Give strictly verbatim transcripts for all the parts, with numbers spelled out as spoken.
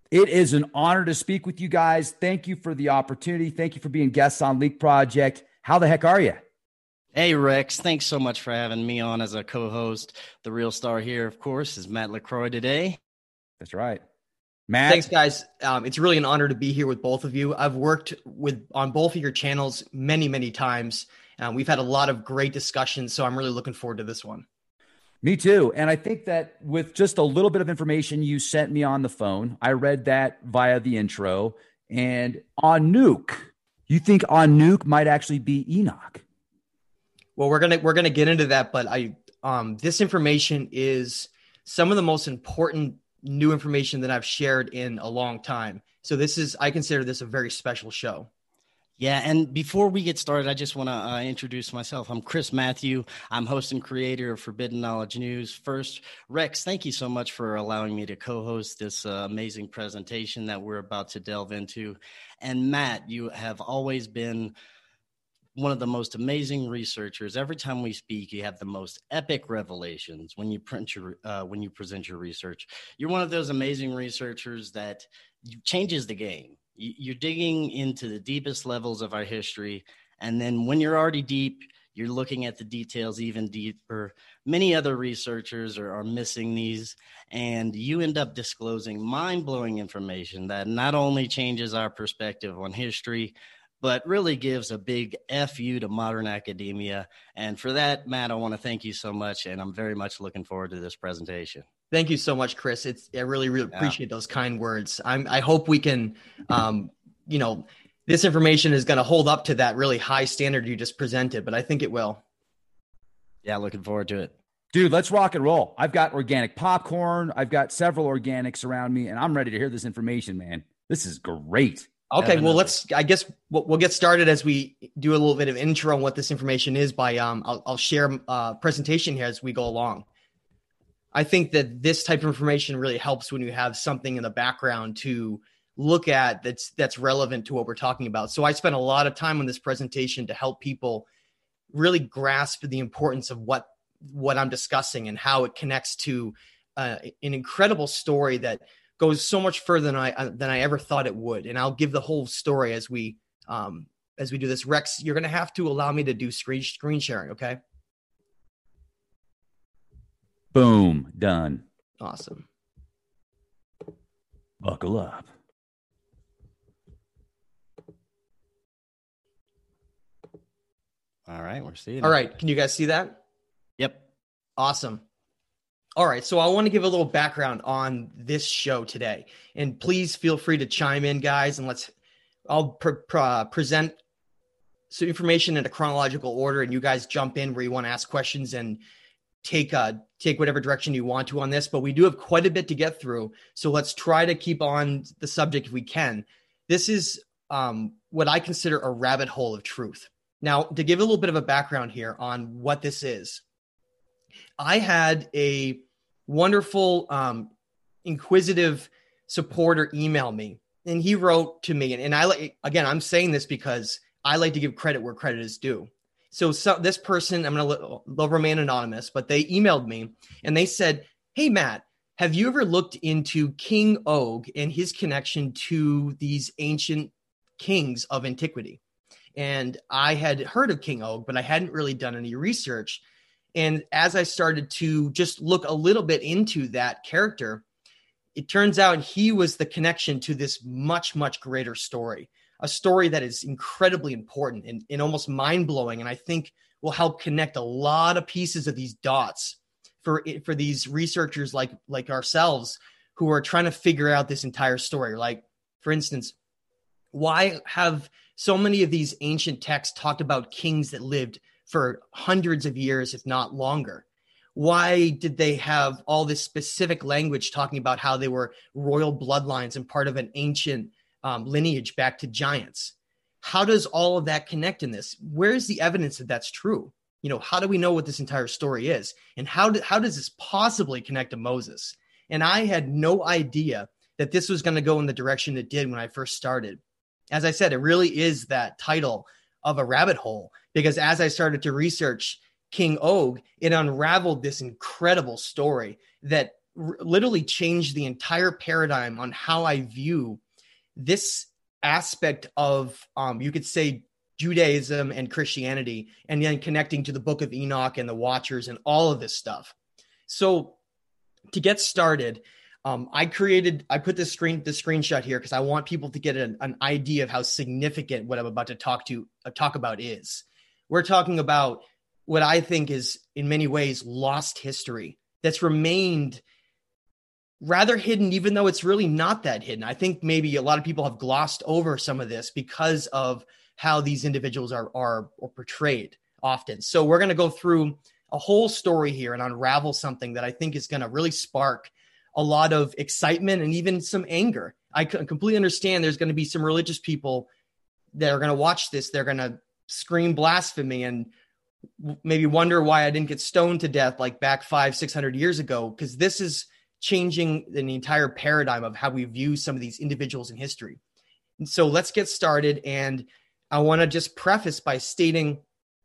It is an honor to speak with you guys. Thank you for the opportunity. Thank you for being guests on Leak Project. How the heck are you? Hey, Rex. Thanks so much for having me on as a co-host. The real star here, of course, is Matt LaCroix today. That's right. Matt. Thanks, guys. Um, it's really an honor to be here with both of you. I've worked with on both of your channels many, many times. Um, we've had a lot of great discussions, so I'm really looking forward to this one. Me too. And I think that with just a little bit of information you sent me on the phone, I read that via the intro. And Anuke, you think Anuke might actually be Enoch? Well, we're gonna we're gonna get into that, but I um, this information is some of the most important new information that I've shared in a long time. So this is I consider this a very special show. Yeah, and before we get started, I just want to uh, introduce myself. I'm Chris Matthew. I'm host and creator of Forbidden Knowledge News. First, Rex, thank you so much for allowing me to co-host this uh, amazing presentation that we're about to delve into. And Matt, you have always been one of the most amazing researchers. Every time we speak, you have the most epic revelations when you print your uh, when you present your research. You're one of those amazing researchers that changes the game. You're digging into the deepest levels of our history. And then when you're already deep, you're looking at the details even deeper. Many other researchers are, are missing these, and you end up disclosing mind-blowing information that not only changes our perspective on history, but really gives a big F you to modern academia. And for that, Matt, I want to thank you so much, and I'm very much looking forward to this presentation. Thank you so much, Chris. It's I really, really appreciate yeah. those kind words. I'm, I hope we can, um, you know, this information is going to hold up to that really high standard you just presented, but I think it will. Yeah, looking forward to it. Dude, let's rock and roll. I've got organic popcorn. I've got several organics around me, and I'm ready to hear this information, man. This is great. Okay, Definitely. Well, let's, I guess we'll, we'll get started as we do a little bit of intro on what this information is by, um, I'll, I'll share a uh, presentation here as we go along. I think that this type of information really helps when you have something in the background to look at that's that's relevant to what we're talking about. So I spent a lot of time on this presentation to help people really grasp the importance of what what I'm discussing and how it connects to uh, an incredible story that goes so much further than I uh, than I ever thought it would. And I'll give the whole story as we um, as we do this. Rex, you're going to have to allow me to do screen screen sharing, okay? Boom, done. Awesome. Buckle up. All right, we're seeing All it. right, can you guys see that? Yep. Awesome. All right, so I want to give a little background on this show today. And please feel free to chime in, guys, and let's I'll pre- pre- present some information in a chronological order, and you guys jump in where you want to ask questions and take uh take whatever direction you want to on this, but we do have quite a bit to get through. So let's try to keep on the subject if we can. This is um, what I consider a rabbit hole of truth. Now, to give a little bit of a background here on what this is, I had a wonderful, um, inquisitive supporter email me, and he wrote to me, and, and I, again, I'm saying this because I like to give credit where credit is due. So, so this person, I'm going to they'll remain anonymous, but they emailed me and they said, "Hey, Matt, have you ever looked into King Og and his connection to these ancient kings of antiquity?" And I had heard of King Og, but I hadn't really done any research. And as I started to just look a little bit into that character, it turns out he was the connection to this much, much greater story. A story that is incredibly important and, and almost mind-blowing, and I think will help connect a lot of pieces of these dots for for these researchers like like ourselves who are trying to figure out this entire story. Like, for instance, why have so many of these ancient texts talked about kings that lived for hundreds of years, if not longer? Why did they have all this specific language talking about how they were royal bloodlines and part of an ancient Um, lineage back to giants? How does all of that connect in this? Where's the evidence that that's true? You know, how do we know what this entire story is? And how, do, how does this possibly connect to Moses? And I had no idea that this was going to go in the direction it did when I first started. As I said, it really is that title of a rabbit hole, because as I started to research King Og, it unraveled this incredible story that r- literally changed the entire paradigm on how I view this aspect of, um, you could say, Judaism and Christianity, and then connecting to the Book of Enoch and the Watchers and all of this stuff. So to get started, um, I created, I put this screen, the screenshot here because I want people to get an, an idea of how significant what I'm about to talk to uh, talk about is. We're talking about what I think is in many ways lost history that's remained rather hidden, even though it's really not that hidden. I think maybe a lot of people have glossed over some of this because of how these individuals are, are, are portrayed often. So we're going to go through a whole story here and unravel something that I think is going to really spark a lot of excitement and even some anger. I completely understand there's going to be some religious people that are going to watch this. They're going to scream blasphemy and maybe wonder why I didn't get stoned to death like back five, six hundred years ago, because this is changing the entire paradigm of how we view some of these individuals in history. And so let's get started. And I want to just preface by stating,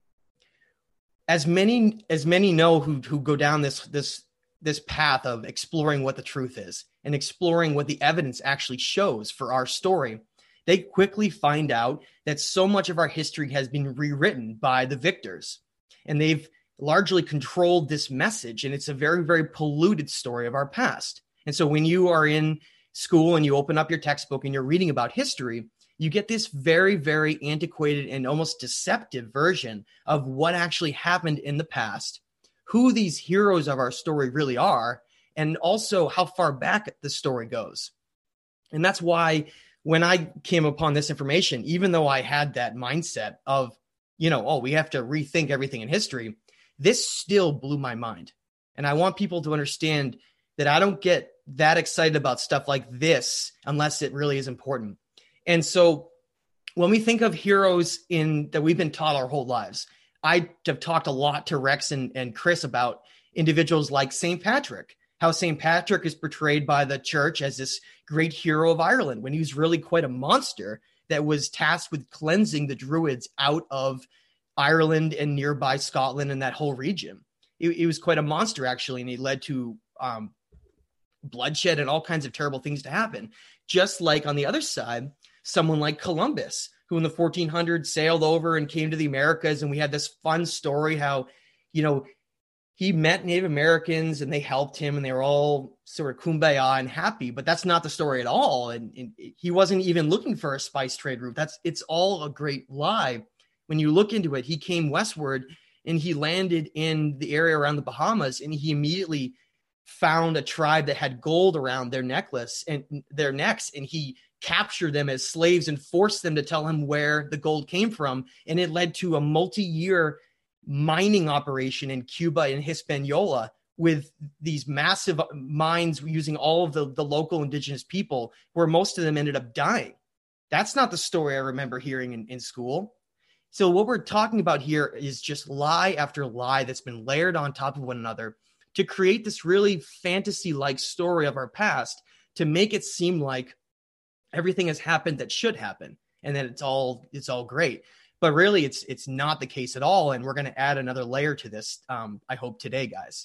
as many as many know who who go down this this this path of exploring what the truth is and exploring what the evidence actually shows for our story, they quickly find out that so much of our history has been rewritten by the victors, and they've largely controlled this message. And it's a very, very polluted story of our past. And so when you are in school and you open up your textbook and you're reading about history, you get this very, very antiquated and almost deceptive version of what actually happened in the past, who these heroes of our story really are, and also how far back the story goes. And that's why when I came upon this information, even though I had that mindset of, you know, oh, we have to rethink everything in history, this still blew my mind. And I want people to understand that I don't get that excited about stuff like this unless it really is important. And so when we think of heroes in that we've been taught our whole lives, I have talked a lot to Rex and, and Chris about individuals like Saint Patrick, how Saint Patrick is portrayed by the church as this great hero of Ireland when he was really quite a monster that was tasked with cleansing the Druids out of Ireland and nearby Scotland and that whole region. He was quite a monster, actually, and he led to um, bloodshed and all kinds of terrible things to happen. Just like on the other side, someone like Columbus, who in the fourteen hundreds sailed over and came to the Americas. And we had this fun story how, you know, he met Native Americans and they helped him and they were all sort of kumbaya and happy, but that's not the story at all. And, and he wasn't even looking for a spice trade route. That's, it's all a great lie. When you look into it, he came westward and he landed in the area around the Bahamas, and he immediately found a tribe that had gold around their necklace and their necks. And he captured them as slaves and forced them to tell him where the gold came from. And it led to a multi-year mining operation in Cuba and Hispaniola with these massive mines using all of the, the local indigenous people, where most of them ended up dying. That's not the story I remember hearing in, in school. So what we're talking about here is just lie after lie that's been layered on top of one another to create this really fantasy-like story of our past, to make it seem like everything has happened that should happen and that it's all it's all great. But really, it's it's not the case at all. And we're going to add another layer to this, um, I hope, today, guys.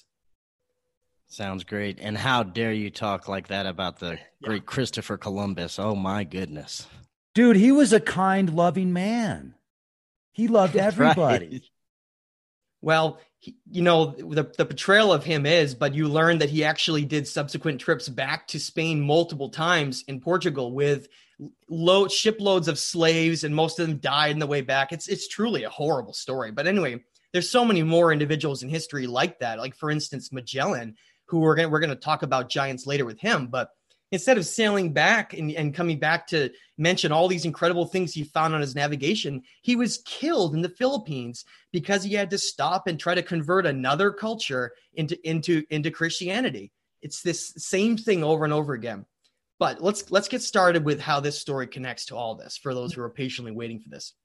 Sounds great. And how dare you talk like that about the great Yeah. Christopher Columbus? Oh, my goodness. Dude, he was a kind, loving man. He loved everybody. Right. Well, he, you know, the, the portrayal of him is, but you learn that he actually did subsequent trips back to Spain multiple times in Portugal with load shiploads of slaves, and most of them died on the way back. It's it's truly a horrible story. But anyway, there's so many more individuals in history like that. Like, for instance, Magellan, who we're going we're going to talk about giants later with him. But instead of sailing back and, and coming back to mention all these incredible things he found on his navigation, he was killed in the Philippines because he had to stop and try to convert another culture into, into, into Christianity. It's this same thing over and over again. But let's, let's get started with how this story connects to all this for those who are patiently waiting for this.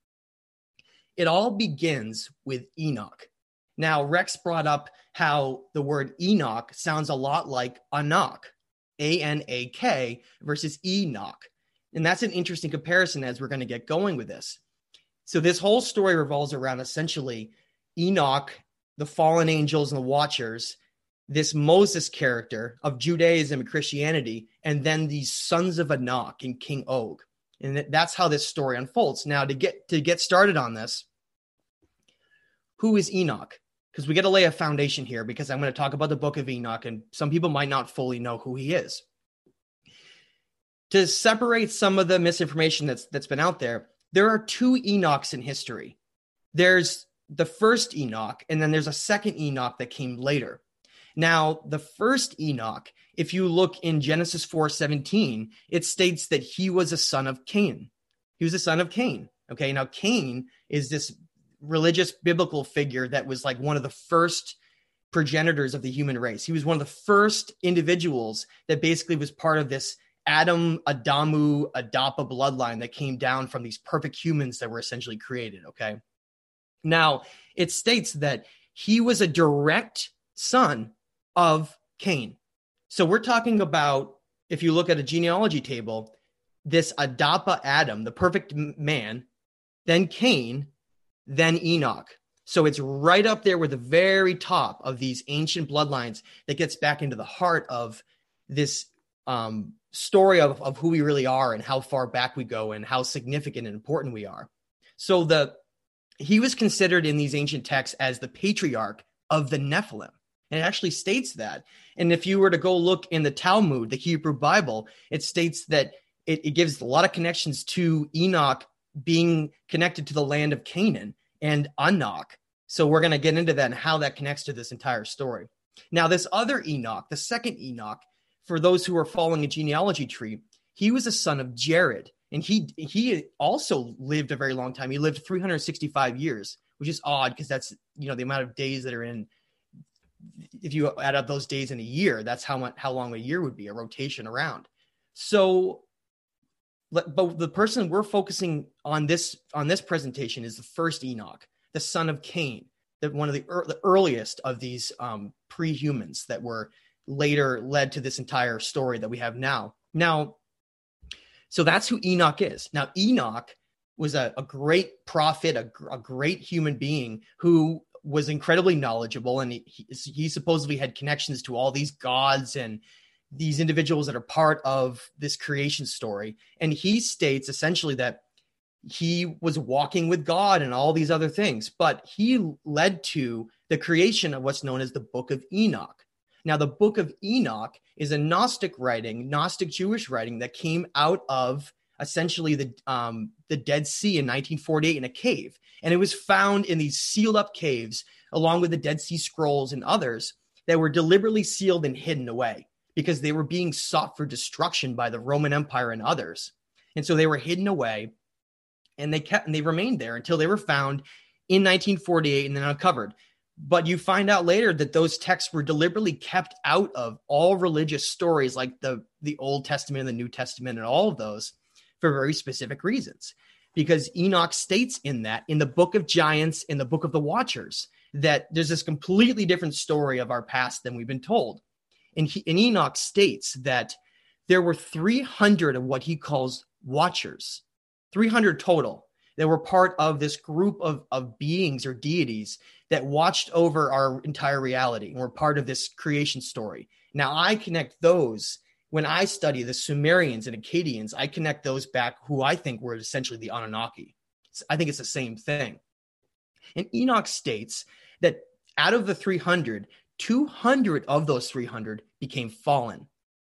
It all begins with Enoch. Now, Rex brought up how the word Enoch sounds a lot like Anak, A N A K versus Enoch. And that's an interesting comparison as we're going to get going with this. So this whole story revolves around essentially Enoch, the fallen angels and the watchers this Moses character of Judaism and Christianity, and then these sons of Anak and King Og. And that's how this story unfolds. Now, to get to get started on this, who is Enoch? Because we got to lay a foundation here, because I'm going to talk about the book of Enoch, and some people might not fully know who he is. To separate some of the misinformation that's that's been out there, there are two Enochs in history. There's the first Enoch, and then there's a second Enoch that came later. Now, the first Enoch, if you look in Genesis four seventeen, it states that he was a son of Cain. He was a son of Cain. Okay, now Cain is this religious biblical figure that was like one of the first progenitors of the human race. He was one of the first individuals that basically was part of this Adam, Adamu, Adapa bloodline that came down from these perfect humans that were essentially created. Okay. Now, it states that he was a direct son of Cain. So we're talking about, if you look at a genealogy table, this Adapa Adam, the perfect man, then Cain, then Enoch. So it's right up there with the very top of these ancient bloodlines that gets back into the heart of this um, story of, of who we really are and how far back we go and how significant and important we are. So the he was considered in these ancient texts as the patriarch of the Nephilim. And it actually states that. And if you were to go look in the Talmud, the Hebrew Bible, it states that it, it gives a lot of connections to Enoch being connected to the land of Canaan and Anak. So we're going to get into that and how that connects to this entire story. Now, this other Enoch, the second Enoch, for those who are following a genealogy tree, he was a son of Jared. And he he also lived a very long time. He lived three hundred sixty-five years, which is odd because that's, you know, the amount of days that are in. If you add up those days in a year, that's how much, how long a year would be, a rotation around. So, but the person we're focusing on this on this presentation is the first Enoch, the son of Cain, the, one of the, er, the earliest of these um, pre-humans that were later led to this entire story that we have now. Now, so that's who Enoch is. Now, Enoch was a, a great prophet, a, a great human being who was incredibly knowledgeable, and he, he, he supposedly had connections to all these gods and these individuals that are part of this creation story. And he states essentially that he was walking with God and all these other things, but he led to the creation of what's known as the Book of Enoch. Now, the Book of Enoch is a Gnostic writing, Gnostic Jewish writing that came out of essentially the um, the Dead Sea in nineteen forty-eight in a cave. And it was found in these sealed up caves, along with the Dead Sea Scrolls and others that were deliberately sealed and hidden away because they were being sought for destruction by the Roman Empire and others. And so they were hidden away, and they kept and they remained there until they were found in nineteen forty-eight and then uncovered. But you find out later that those texts were deliberately kept out of all religious stories like the, the Old Testament and the New Testament and all of those for very specific reasons. Because Enoch states in that, in the Book of Giants, in the Book of the Watchers, that there's this completely different story of our past than we've been told. And, he, and Enoch states that there were three hundred of what he calls watchers, three hundred total, that were part of this group of, of beings or deities that watched over our entire reality and were part of this creation story. Now, I connect those, when I study the Sumerians and Akkadians, I connect those back who I think were essentially the Anunnaki. I think it's the same thing. And Enoch states that out of the three hundred, two hundred of those three hundred became fallen.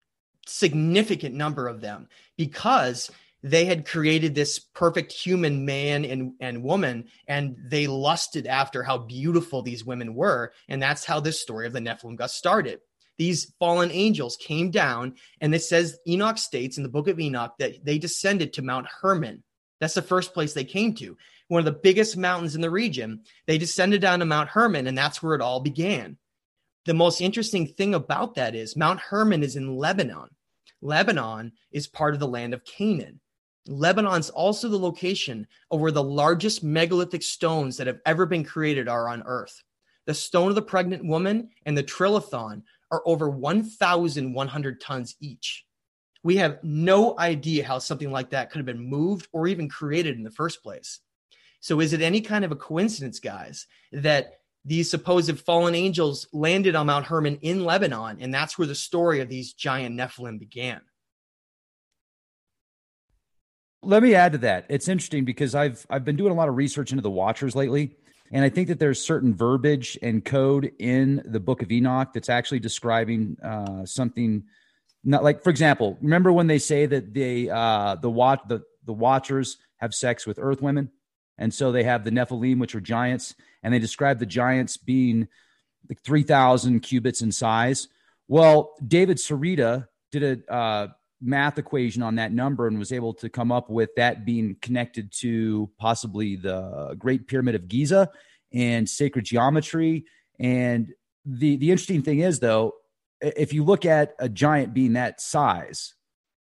Significant number of them, because they had created this perfect human man and, and woman, and they lusted after how beautiful these women were. And that's how this story of the Nephilim got started. These fallen angels came down, and it says, Enoch states in the Book of Enoch that they descended to Mount Hermon. That's the first place they came to, one of the biggest mountains in the region. They descended down to Mount Hermon, and that's where it all began. The most interesting thing about that is Mount Hermon is in Lebanon. Lebanon is part of the land of Canaan. Lebanon's also the location of where the largest megalithic stones that have ever been created are on Earth. The Stone of the Pregnant Woman and the Trilithon are over one thousand one hundred tons each. We have no idea how something like that could have been moved or even created in the first place. So is it any kind of a coincidence, guys, that these supposed fallen angels landed on Mount Hermon in Lebanon, and that's where the story of these giant Nephilim began. Let me add to that. It's interesting because I've I've been doing a lot of research into the Watchers lately, and I think that there's certain verbiage and code in the Book of Enoch that's actually describing uh, something. Not like, for example, remember when they say that they uh, the watch the the Watchers have sex with earth women, and so they have the Nephilim, which are giants, and they describe the giants being like three thousand cubits in size. Well, David Sarita did a uh, math equation on that number and was able to come up with that being connected to possibly the Great Pyramid of Giza and sacred geometry. And the, the interesting thing is, though, if you look at a giant being that size,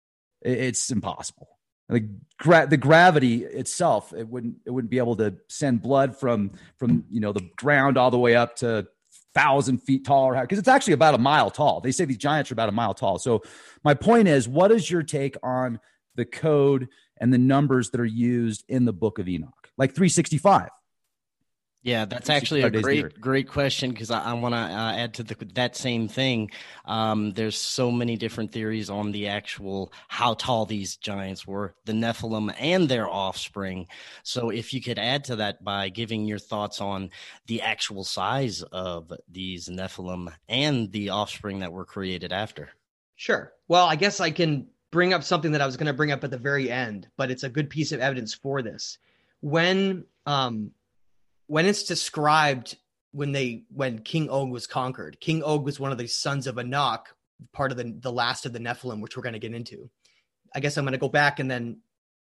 it's impossible. Like gra- the gravity itself, it wouldn't it wouldn't be able to send blood from from you know the ground all the way up to thousand feet tall, because it's actually about a mile tall. They say these giants are about a mile tall. So my point is, what is your take on the code and the numbers that are used in the Book of Enoch, like three sixty-five? Yeah, that's actually a great, great question, because I, I want to uh, add to the, that same thing. Um, there's so many different theories on the actual how tall these giants were, the Nephilim and their offspring. So if you could add to that by giving your thoughts on the actual size of these Nephilim and the offspring that were created after. Sure. Well, I guess I can bring up something that I was going to bring up at the very end, but it's a good piece of evidence for this. When um. When it's described when they when King Og was conquered, King Og was one of the sons of Enoch, part of the, the last of the Nephilim, which we're going to get into. I guess I'm going to go back and then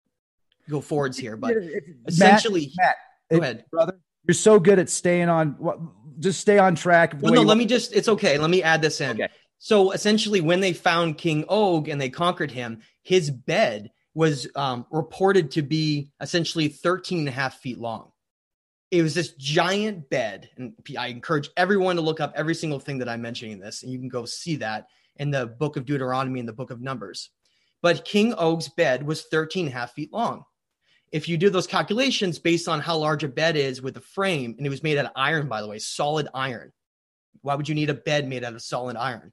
go forwards here, but Matt, essentially, Matt, go it, ahead, brother. You're so good at staying on. Just stay on track. Well, no, let me just. It's okay. Let me add this in. Okay. So essentially, when they found King Og and they conquered him, his bed was um, reported to be essentially thirteen and a half feet long. It was this giant bed, and I encourage everyone to look up every single thing that I'm mentioning in this, and you can go see that in the book of Deuteronomy and the book of Numbers. But King Og's bed was thirteen and a half feet long. If you do those calculations based on how large a bed is with a frame, and it was made out of iron, by the way, solid iron. Why would you need a bed made out of solid iron?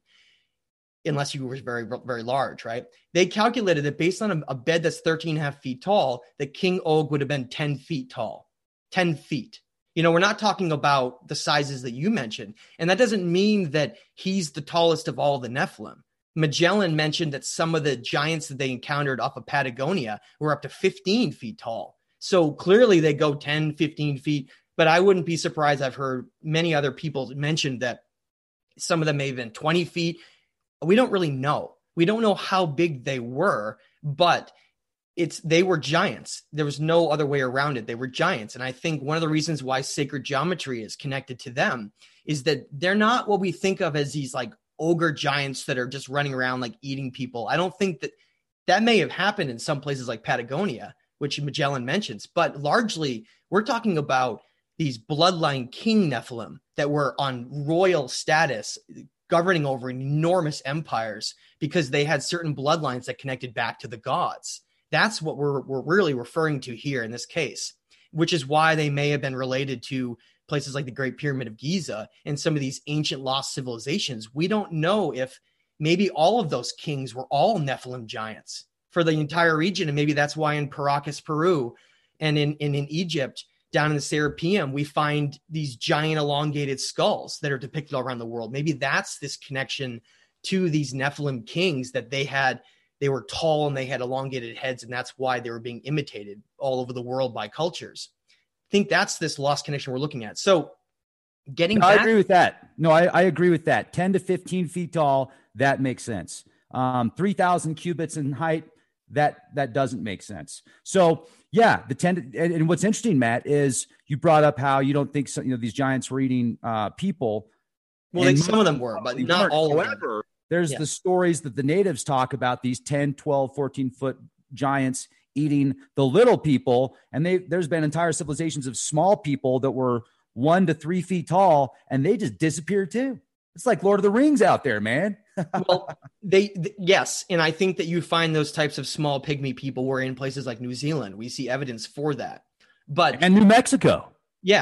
Unless you were very, very large, right? They calculated that based on a, a bed that's thirteen and a half feet tall, that King Og would have been ten feet tall. ten feet. You know, we're not talking about the sizes that you mentioned. And that doesn't mean that he's the tallest of all the Nephilim. Magellan mentioned that some of the giants that they encountered off of Patagonia were up to fifteen feet tall. So clearly they go ten, fifteen feet. But I wouldn't be surprised. I've heard many other people mention that some of them may have been twenty feet. We don't really know. We don't know how big they were, but It's they were giants. There was no other way around it. They were giants. And I think one of the reasons why sacred geometry is connected to them is that they're not what we think of as these like ogre giants that are just running around like eating people. I don't think that that may have happened in some places like Patagonia, which Magellan mentions. But largely, we're talking about these bloodline king Nephilim that were on royal status, governing over enormous empires because they had certain bloodlines that connected back to the gods. That's what we're we're really referring to here in this case, which is why they may have been related to places like the Great Pyramid of Giza and some of these ancient lost civilizations. We don't know if maybe all of those kings were all Nephilim giants for the entire region. And maybe that's why in Paracas, Peru, and in, in, in Egypt, down in the Serapeum, we find these giant elongated skulls that are depicted all around the world. Maybe that's this connection to these Nephilim kings that they had. They were tall and they had elongated heads, and that's why they were being imitated all over the world by cultures. I think that's this lost connection we're looking at. So getting no, back- I agree with that. No, I, I agree with that. ten to fifteen feet tall, that makes sense. Um, three thousand cubits in height, that that doesn't make sense. So yeah, the ten to, and, and what's interesting, Matt, is you brought up how you don't think so, you know these giants were eating uh, people. Well, they, some of them were, but not all of them. However, there's yeah. the stories that the natives talk about, these ten, twelve, fourteen foot giants eating the little people. And they, there's been entire civilizations of small people that were one to three feet tall, and they just disappeared too. It's like Lord of the Rings out there, man. Well, they, th- yes. And I think that you find those types of small pygmy people were in places like New Zealand. We see evidence for that, but and New Mexico. Yeah.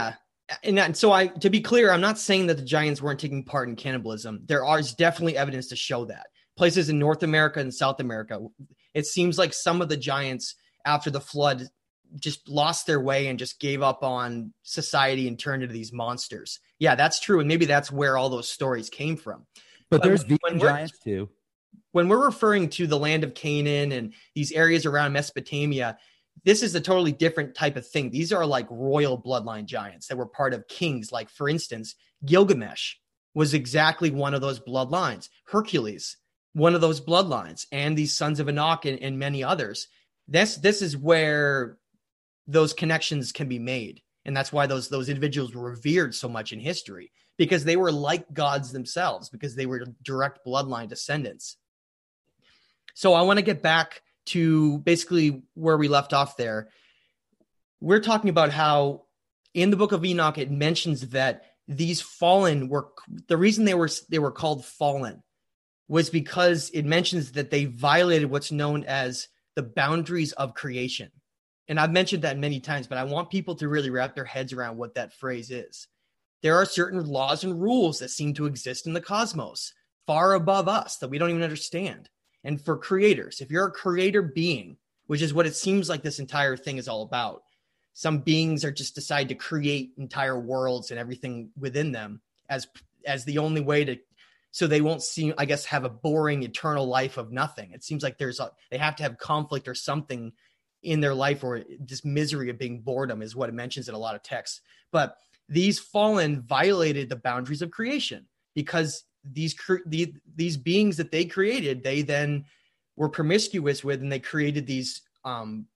And, and so I, to be clear, I'm not saying that the giants weren't taking part in cannibalism. There are, is definitely evidence to show that. Places in North America and South America, it seems like some of the giants after the flood just lost their way and just gave up on society and turned into these monsters. Yeah, that's true. And maybe that's where all those stories came from. But, but there's when, vegan when giants too. When we're referring to the land of Canaan and these areas around Mesopotamia, this is a totally different type of thing. These are like royal bloodline giants that were part of kings. Like, for instance, Gilgamesh was exactly one of those bloodlines. Hercules, one of those bloodlines, and these sons of Anak and, and many others. This, this is where those connections can be made. And that's why those, those individuals were revered so much in history, because they were like gods themselves, because they were direct bloodline descendants. So I want to get back to basically where we left off there. We're talking about how in the book of Enoch, it mentions that these fallen were, the reason they were, they were called fallen was because it mentions that they violated what's known as the boundaries of creation. And I've mentioned that many times, but I want people to really wrap their heads around what that phrase is. There are certain laws and rules that seem to exist in the cosmos, far above us, that we don't even understand. And for creators, if you're a creator being, which is what it seems like this entire thing is all about, some beings are just decide to create entire worlds and everything within them as, as the only way to, so they won't seem, I guess, have a boring eternal life of nothing. It seems like there's a, they have to have conflict or something in their life, or this misery of being boredom is what it mentions in a lot of texts. But these fallen violated the boundaries of creation, because these, the, these beings that they created, they then were promiscuous with, and they created these, um,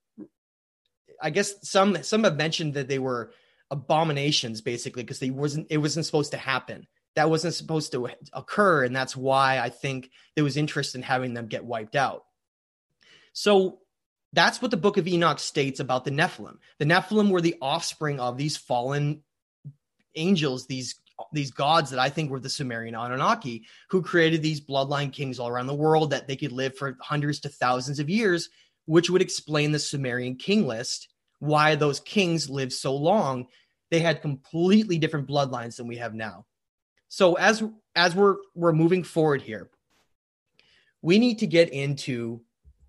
I guess some, some have mentioned that they were abominations, basically, because they wasn't, it wasn't supposed to happen. That wasn't supposed to occur. And that's why I think there was interest in having them get wiped out. So that's what the book of Enoch states about the Nephilim. The Nephilim were the offspring of these fallen angels, these, these gods that I think were the Sumerian Anunnaki, who created these bloodline kings all around the world that they could live for hundreds to thousands of years, which would explain the Sumerian king list, why those kings lived so long. They had completely different bloodlines than we have now. So as, as we're, we're moving forward here, we need to get into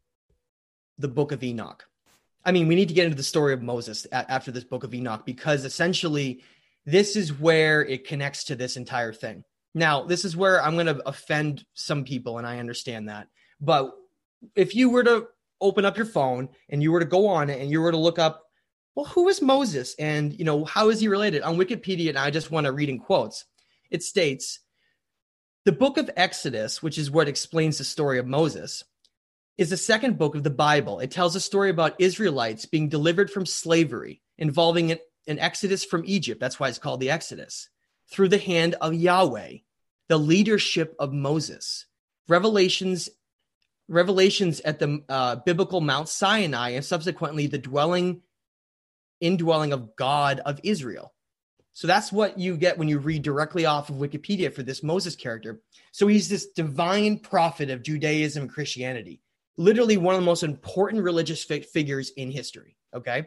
the book of Enoch. I mean, we need to get into the story of Moses a- after this book of Enoch, because essentially this is where it connects to this entire thing. Now, this is where I'm going to offend some people, and I understand that. But if you were to open up your phone and you were to go on it and you were to look up, well, who is Moses? And, you know, how is he related? On Wikipedia, and I just want to read in quotes, it states, the book of Exodus, which is what explains the story of Moses, is the second book of the Bible. It tells a story about Israelites being delivered from slavery, involving an, an exodus from Egypt. That's why it's called the Exodus, through the hand of Yahweh, the leadership of Moses. Revelations, revelations at the uh, biblical Mount Sinai, and subsequently the dwelling, indwelling of God of Israel. So that's what you get when you read directly off of Wikipedia for this Moses character. So he's this divine prophet of Judaism and Christianity. Literally one of the most important religious fi- figures in history, okay?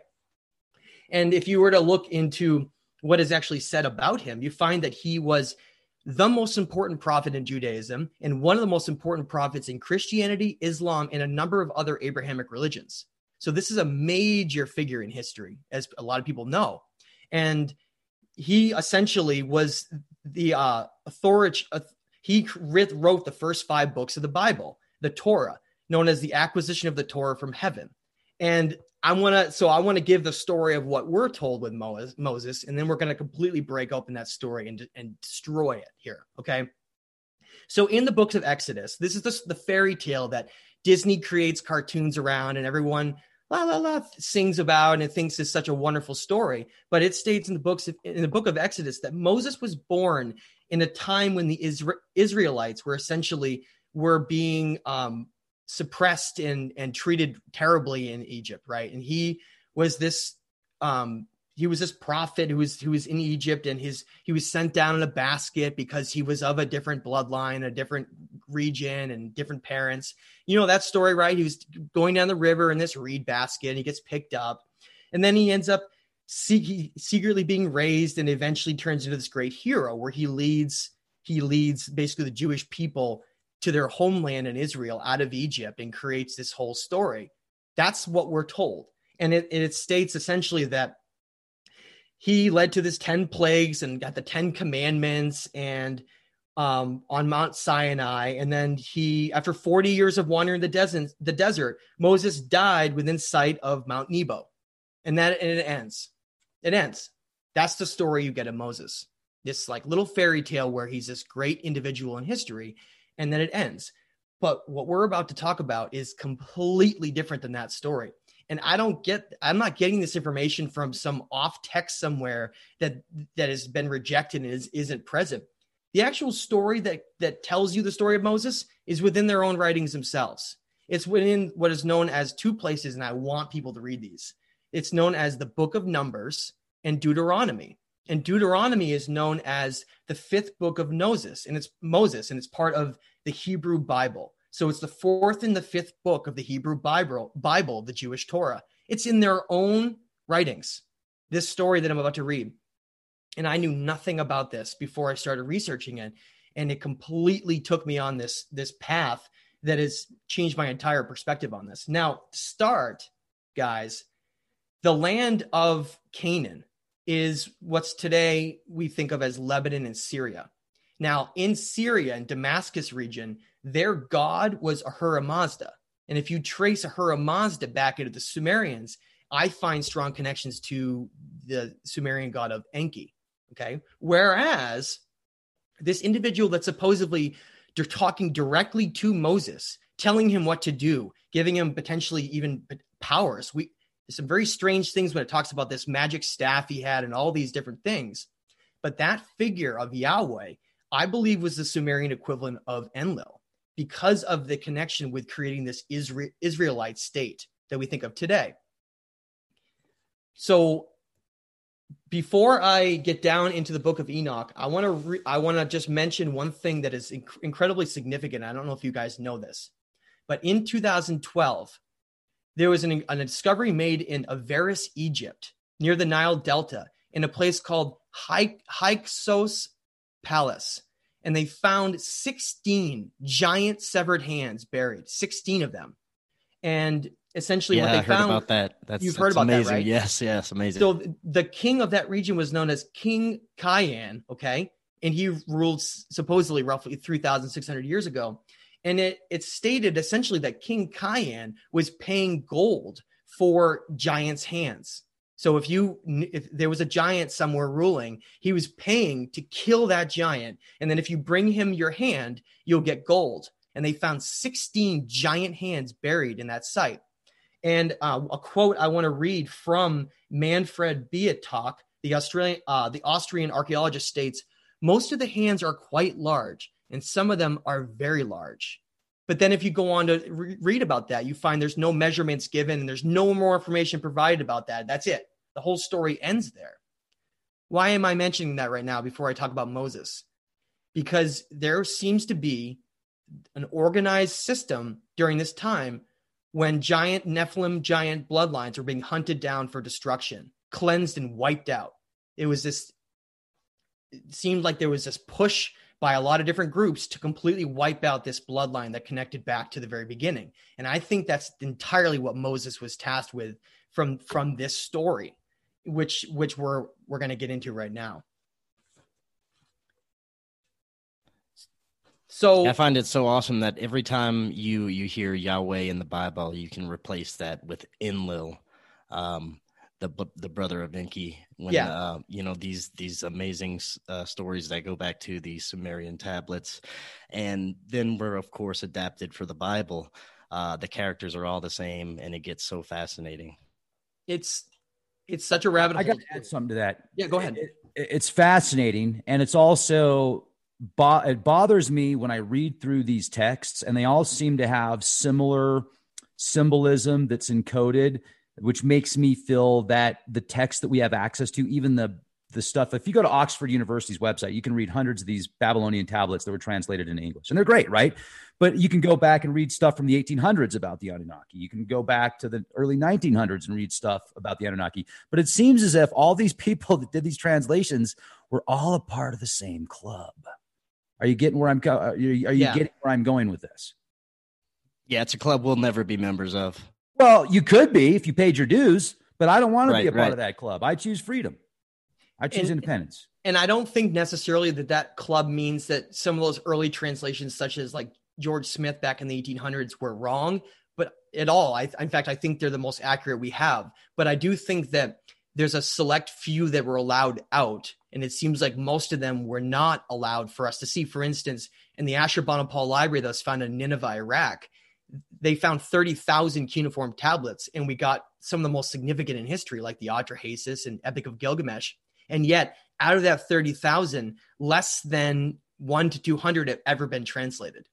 And if you were to look into what is actually said about him, you find that he was the most important prophet in Judaism and one of the most important prophets in Christianity, Islam, and a number of other Abrahamic religions. So this is a major figure in history, as a lot of people know. And he essentially was the uh, authority. Uh, he wrote the first five books of the Bible, the Torah, known as the acquisition of the Torah from heaven. And I want to, so I want to give the story of what we're told with Moses, and then we're going to completely break open that story and, and destroy it here. Okay. So in the books of Exodus, this is the, the fairy tale that Disney creates cartoons around and everyone la, la, la, sings about and it thinks is such a wonderful story. But it states in the books of, in the book of Exodus that Moses was born in a time when the Isra- Israelites were essentially were being, um, suppressed and, and treated terribly in Egypt. Right. And he was this, um, he was this prophet who was, who was in Egypt, and his, he was sent down in a basket because he was of a different bloodline, a different region and different parents. You know, that story, right? He was going down the river in this reed basket and he gets picked up, and then he ends up se- secretly being raised and eventually turns into this great hero where he leads he leads basically the Jewish people to their homeland in Israel out of Egypt and creates this whole story. That's what we're told. And it, it states essentially that he led to this ten plagues and got the ten commandments and um, on Mount Sinai. And then he, after forty years of wandering the desert, the desert, Moses died within sight of Mount Nebo. And that and it ends. It ends. That's the story you get of Moses. This like little fairy tale where he's this great individual in history, and then it ends. But what we're about to talk about is completely different than that story. And I don't get, I'm not getting this information from some off text somewhere that, that has been rejected and is, isn't present. The actual story that, that tells you the story of Moses is within their own writings themselves. It's within what is known as two places, and I want people to read these. It's known as the Book of Numbers and Deuteronomy. And Deuteronomy is known as the fifth book of Moses, and it's Moses, and it's part of the Hebrew Bible. So it's the fourth and the fifth book of the Hebrew Bible, Bible, the Jewish Torah. It's in their own writings, this story that I'm about to read. And I knew nothing about this before I started researching it. And it completely took me on this, this path that has changed my entire perspective on this. Now, to start, guys, the land of Canaan is what's today we think of as Lebanon and Syria. Now, in Syria and Damascus region, their god was Ahura Mazda. And if you trace Ahura Mazda back into the Sumerians, I find strong connections to the Sumerian god of Enki. Okay. Whereas this individual that supposedly they're talking directly to Moses, telling him what to do, giving him potentially even powers. We, There's some very strange things when it talks about this magic staff he had and all these different things. But that figure of Yahweh, I believe, was the Sumerian equivalent of Enlil because of the connection with creating this Israel, Israelite state that we think of today. So before I get down into the book of Enoch, I want to re- I want to just mention one thing that is inc- incredibly significant. I don't know if you guys know this, but in two thousand twelve, there was an, a discovery made in Avaris, Egypt, near the Nile Delta, in a place called Hyksos Palace. And they found sixteen giant severed hands buried, sixteen of them. And essentially yeah, what they I heard found about that. That's, you've that's heard about amazing. that, right? Yes, yes, amazing. So the king of that region was known as King Kayan, okay? And he ruled supposedly roughly three thousand six hundred years ago. And it, it stated essentially that King Kayan was paying gold for giants' hands. So if you if there was a giant somewhere ruling, he was paying to kill that giant. And then if you bring him your hand, you'll get gold. And they found sixteen giant hands buried in that site. And uh, a quote I want to read from Manfred Beatok, the Australian uh, the Austrian archaeologist, states, most of the hands are quite large, and some of them are very large. But then if you go on to re- read about that, you find there's no measurements given and there's no more information provided about that. That's it. The whole story ends there. Why am I mentioning that right now before I talk about Moses? Because there seems to be an organized system during this time when giant Nephilim, giant bloodlines were being hunted down for destruction, cleansed and wiped out. It was this, it seemed like there was this push by a lot of different groups to completely wipe out this bloodline that connected back to the very beginning. And I think that's entirely what Moses was tasked with from, from this story, which, which we're, we're going to get into right now. So I find it so awesome that every time you, you hear Yahweh in the Bible, you can replace that with Enlil, um, the the brother of Enki. When, yeah. uh, you know, these these amazing uh, stories that go back to the Sumerian tablets, and then were of course adapted for the Bible. Uh, the characters are all the same, and it gets so fascinating. It's it's such a rabbit hole. I got to add something to that. Yeah, go ahead. It, it, it's fascinating, and it's also bo- it bothers me when I read through these texts, and they all seem to have similar symbolism that's encoded, which makes me feel that the text that we have access to, even the the stuff. If you go to Oxford University's website, you can read hundreds of these Babylonian tablets that were translated into English, and they're great, right? But you can go back and read stuff from the eighteen hundreds about the Anunnaki. You can go back to the early nineteen hundreds and read stuff about the Anunnaki. But it seems as if all these people that did these translations were all a part of the same club. Are you getting where I'm go- Are you, are you Yeah. getting where I'm going with this? Yeah, it's a club we'll never be members of. Well, you could be if you paid your dues, but I don't want to Right, be a part right. of that club. I choose freedom. I choose And- independence. And I don't think necessarily that that club means that some of those early translations, such as like George Smith back in the eighteen hundreds, were wrong, but at all. I, in fact, I think they're the most accurate we have. But I do think that there's a select few that were allowed out, and it seems like most of them were not allowed for us to see. For instance, in the Ashurbanipal library that was found in Nineveh, Iraq, they found thirty thousand cuneiform tablets, and we got some of the most significant in history, like the Atrahasis and Epic of Gilgamesh. And yet, out of that thirty thousand, less than one to two hundred have ever been translated.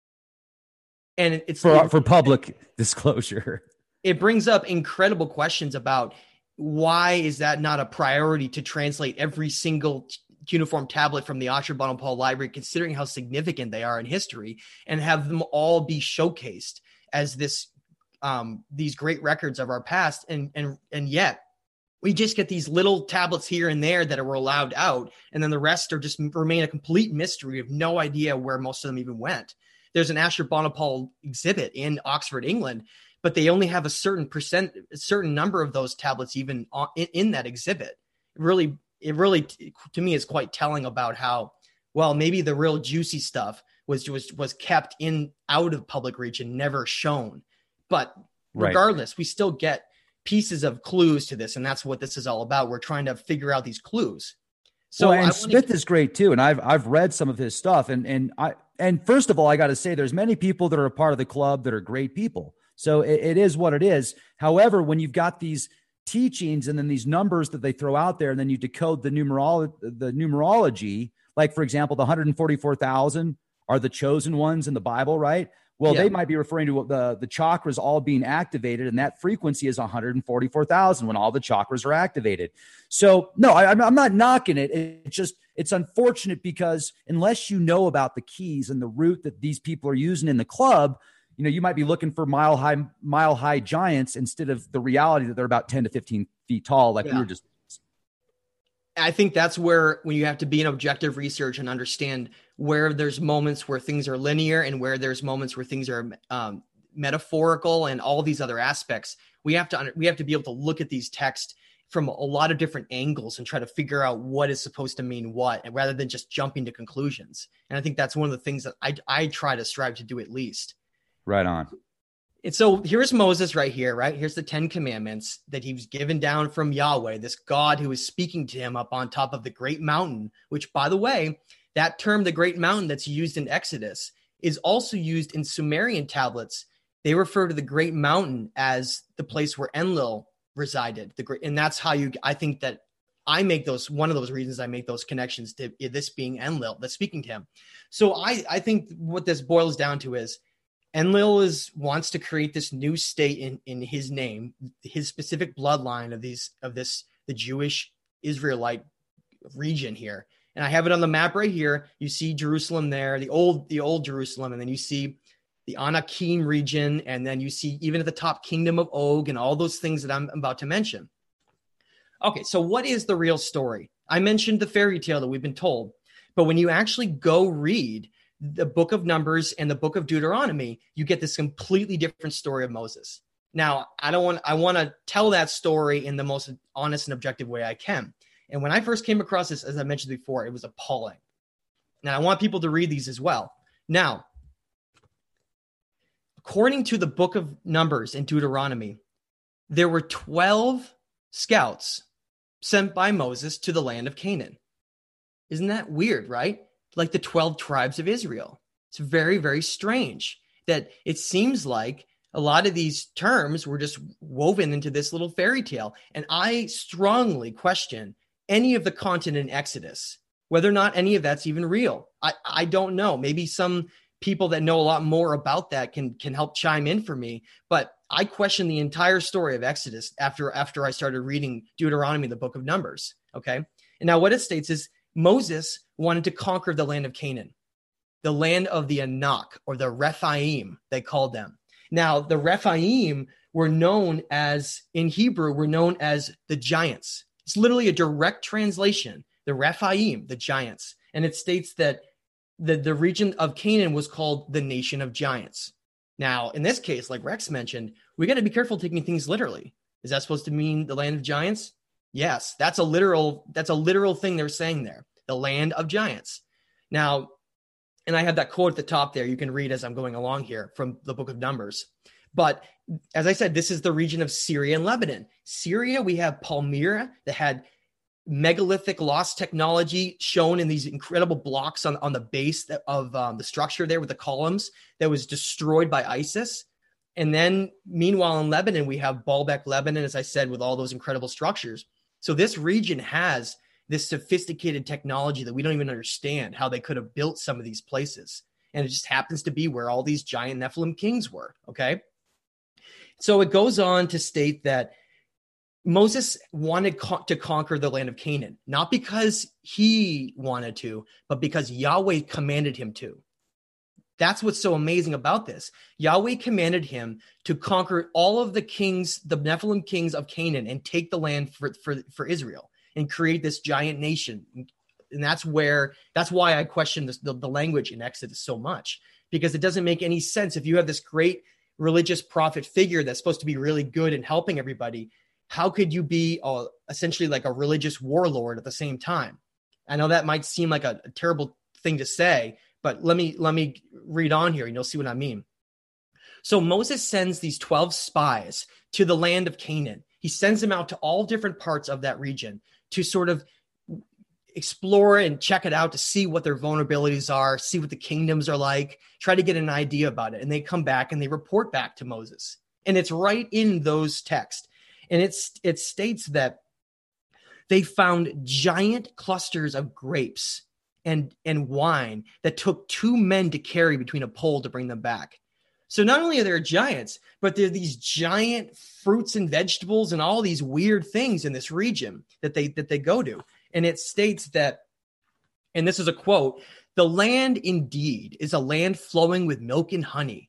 And it's For, for public disclosure. it brings up incredible questions about why is that not a priority to translate every single t- cuneiform tablet from the Ashurbanipal library, considering how significant they are in history, and have them all be showcased as this um, these great records of our past. And and and yet we just get these little tablets here and there that were allowed out, and then the rest are just remain a complete mystery. We have no idea where most of them even went. There's an Ashurbanipal exhibit in Oxford, England, but they only have a certain percent, a certain number of those tablets even on, in, in that exhibit. It really, it really, to me, is quite telling about how, well, maybe the real juicy stuff was was was kept in out of public reach and never shown. But Right. regardless, we still get pieces of clues to this, and that's what this is all about. We're trying to figure out these clues. So So and I wanna- Smith is great too, and I've I've read some of his stuff, and and I and first of all, I got to say, there's many people that are a part of the club that are great people. So it, it is what it is. However, when you've got these teachings and then these numbers that they throw out there, and then you decode the numerology, the numerology, like for example, the one hundred forty-four thousand are the chosen ones in the Bible, right? Well, Yeah. they might be referring to the, the chakras all being activated, and that frequency is one hundred forty-four thousand when all the chakras are activated. So, no, I, I'm I'm not knocking it. It's just, it's unfortunate because unless you know about the keys and the route that these people are using in the club, you know, you might be looking for mile high, mile high giants instead of the reality that they're about ten to fifteen feet tall, like Yeah. we were just. I think that's where when you have to be an objective research and understand where there's moments where things are linear and where there's moments where things are um, metaphorical and all these other aspects. We have to we have to be able to look at these texts from a lot of different angles and try to figure out what is supposed to mean what, and rather than just jumping to conclusions. And I think that's one of the things that I I try to strive to do at least. Right on. And so here's Moses right here, right? Here's the Ten Commandments that he was given down from Yahweh, this God who was speaking to him up on top of the great mountain, which, by the way, that term, the great mountain that's used in Exodus, is also used in Sumerian tablets. They refer to the great mountain as the place where Enlil resided. The great, and that's how you, I think that I make those, one of those reasons I make those connections to this being Enlil, that's speaking to him. So I, I think what this boils down to is, Enlil is wants to create this new state in, in his name, his specific bloodline of these of this the Jewish Israelite region here. And I have it on the map right here. You see Jerusalem there, the old the old Jerusalem, and then you see the Anakim region, and then you see even at the top Kingdom of Og and all those things that I'm about to mention. Okay, so what is the real story? I mentioned the fairy tale that we've been told, but when you actually go read the book of Numbers and the book of Deuteronomy, you get this completely different story of Moses. Now, I don't want, I want to tell that story in the most honest and objective way I can. And when I first came across this, as I mentioned before, it was appalling. Now, I want people to read these as well. Now, according to the book of Numbers and Deuteronomy, there were twelve scouts sent by Moses to the land of Canaan. Isn't that weird, right? Like the twelve tribes of Israel. It's very, very strange that it seems like a lot of these terms were just woven into this little fairy tale. And I strongly question any of the content in Exodus, whether or not any of that's even real. I, I don't know. Maybe some people that know a lot more about that can, can help chime in for me. But I question the entire story of Exodus after, after I started reading Deuteronomy, the book of Numbers. Okay. And now what it states is Moses wanted to conquer the land of Canaan, the land of the Anak, or the Rephaim, they called them. Now, the Rephaim were known as, in Hebrew, were known as the giants. It's literally a direct translation, the Rephaim, the giants. And it states that the, the region of Canaan was called the nation of giants. Now, in this case, like Rex mentioned, we got to be careful taking things literally. Is that supposed to mean the land of giants? Yes, that's a literal, that's a literal thing they're saying there, the land of giants. Now, and I have that quote at the top there you can read as I'm going along here from the book of Numbers. But as I said, this is the region of Syria and Lebanon. Syria, we have Palmyra that had megalithic lost technology shown in these incredible blocks on, on the base of um, the structure there with the columns that was destroyed by ISIS. And then meanwhile, in Lebanon, we have Baalbek, Lebanon, as I said, with all those incredible structures. So this region has this sophisticated technology that we don't even understand how they could have built some of these places. And it just happens to be where all these giant Nephilim kings were. Okay. So it goes on to state that Moses wanted co- to conquer the land of Canaan, not because he wanted to, but because Yahweh commanded him to. That's what's so amazing about this. Yahweh commanded him to conquer all of the kings, the Nephilim kings of Canaan, and take the land for, for, for Israel and create this giant nation. And that's where, that's why I question this, the, the language in Exodus so much, because it doesn't make any sense. If you have this great religious prophet figure that's supposed to be really good and helping everybody, how could you be uh, essentially like a religious warlord at the same time? I know that might seem like a, a terrible thing to say, but let me let me read on here and you'll see what I mean. So Moses sends these twelve spies to the land of Canaan. He sends them out to all different parts of that region to sort of explore and check it out, to see what their vulnerabilities are, see what the kingdoms are like, try to get an idea about it. And they come back and they report back to Moses. And it's right in those texts. And it's, it states that they found giant clusters of grapes and, and wine that took two men to carry between a pole to bring them back. So not only are there giants, but there are these giant fruits and vegetables and all these weird things in this region that they that they go to. And it states that, and this is a quote, "The land indeed is a land flowing with milk and honey."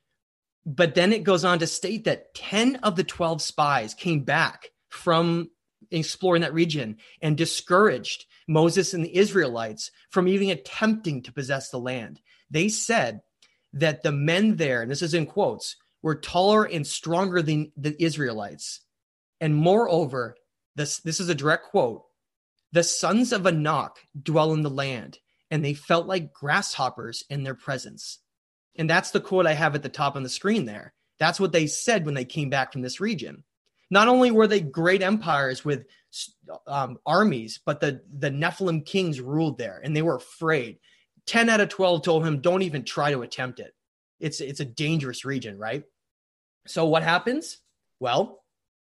But then it goes on to state that ten of the twelve spies came back from exploring that region and discouraged Moses and the Israelites from even attempting to possess the land. They said that the men there, and this is in quotes, were taller and stronger than the Israelites. And moreover, this, this is a direct quote, "The sons of Anak dwell in the land, and they felt like grasshoppers in their presence." And that's the quote I have at the top on the screen there. That's what they said when they came back from this region. Not only were they great empires with um, armies, but the, the Nephilim kings ruled there, and they were afraid. ten out of twelve told him, don't even try to attempt it. It's, it's a dangerous region, right? So what happens? Well,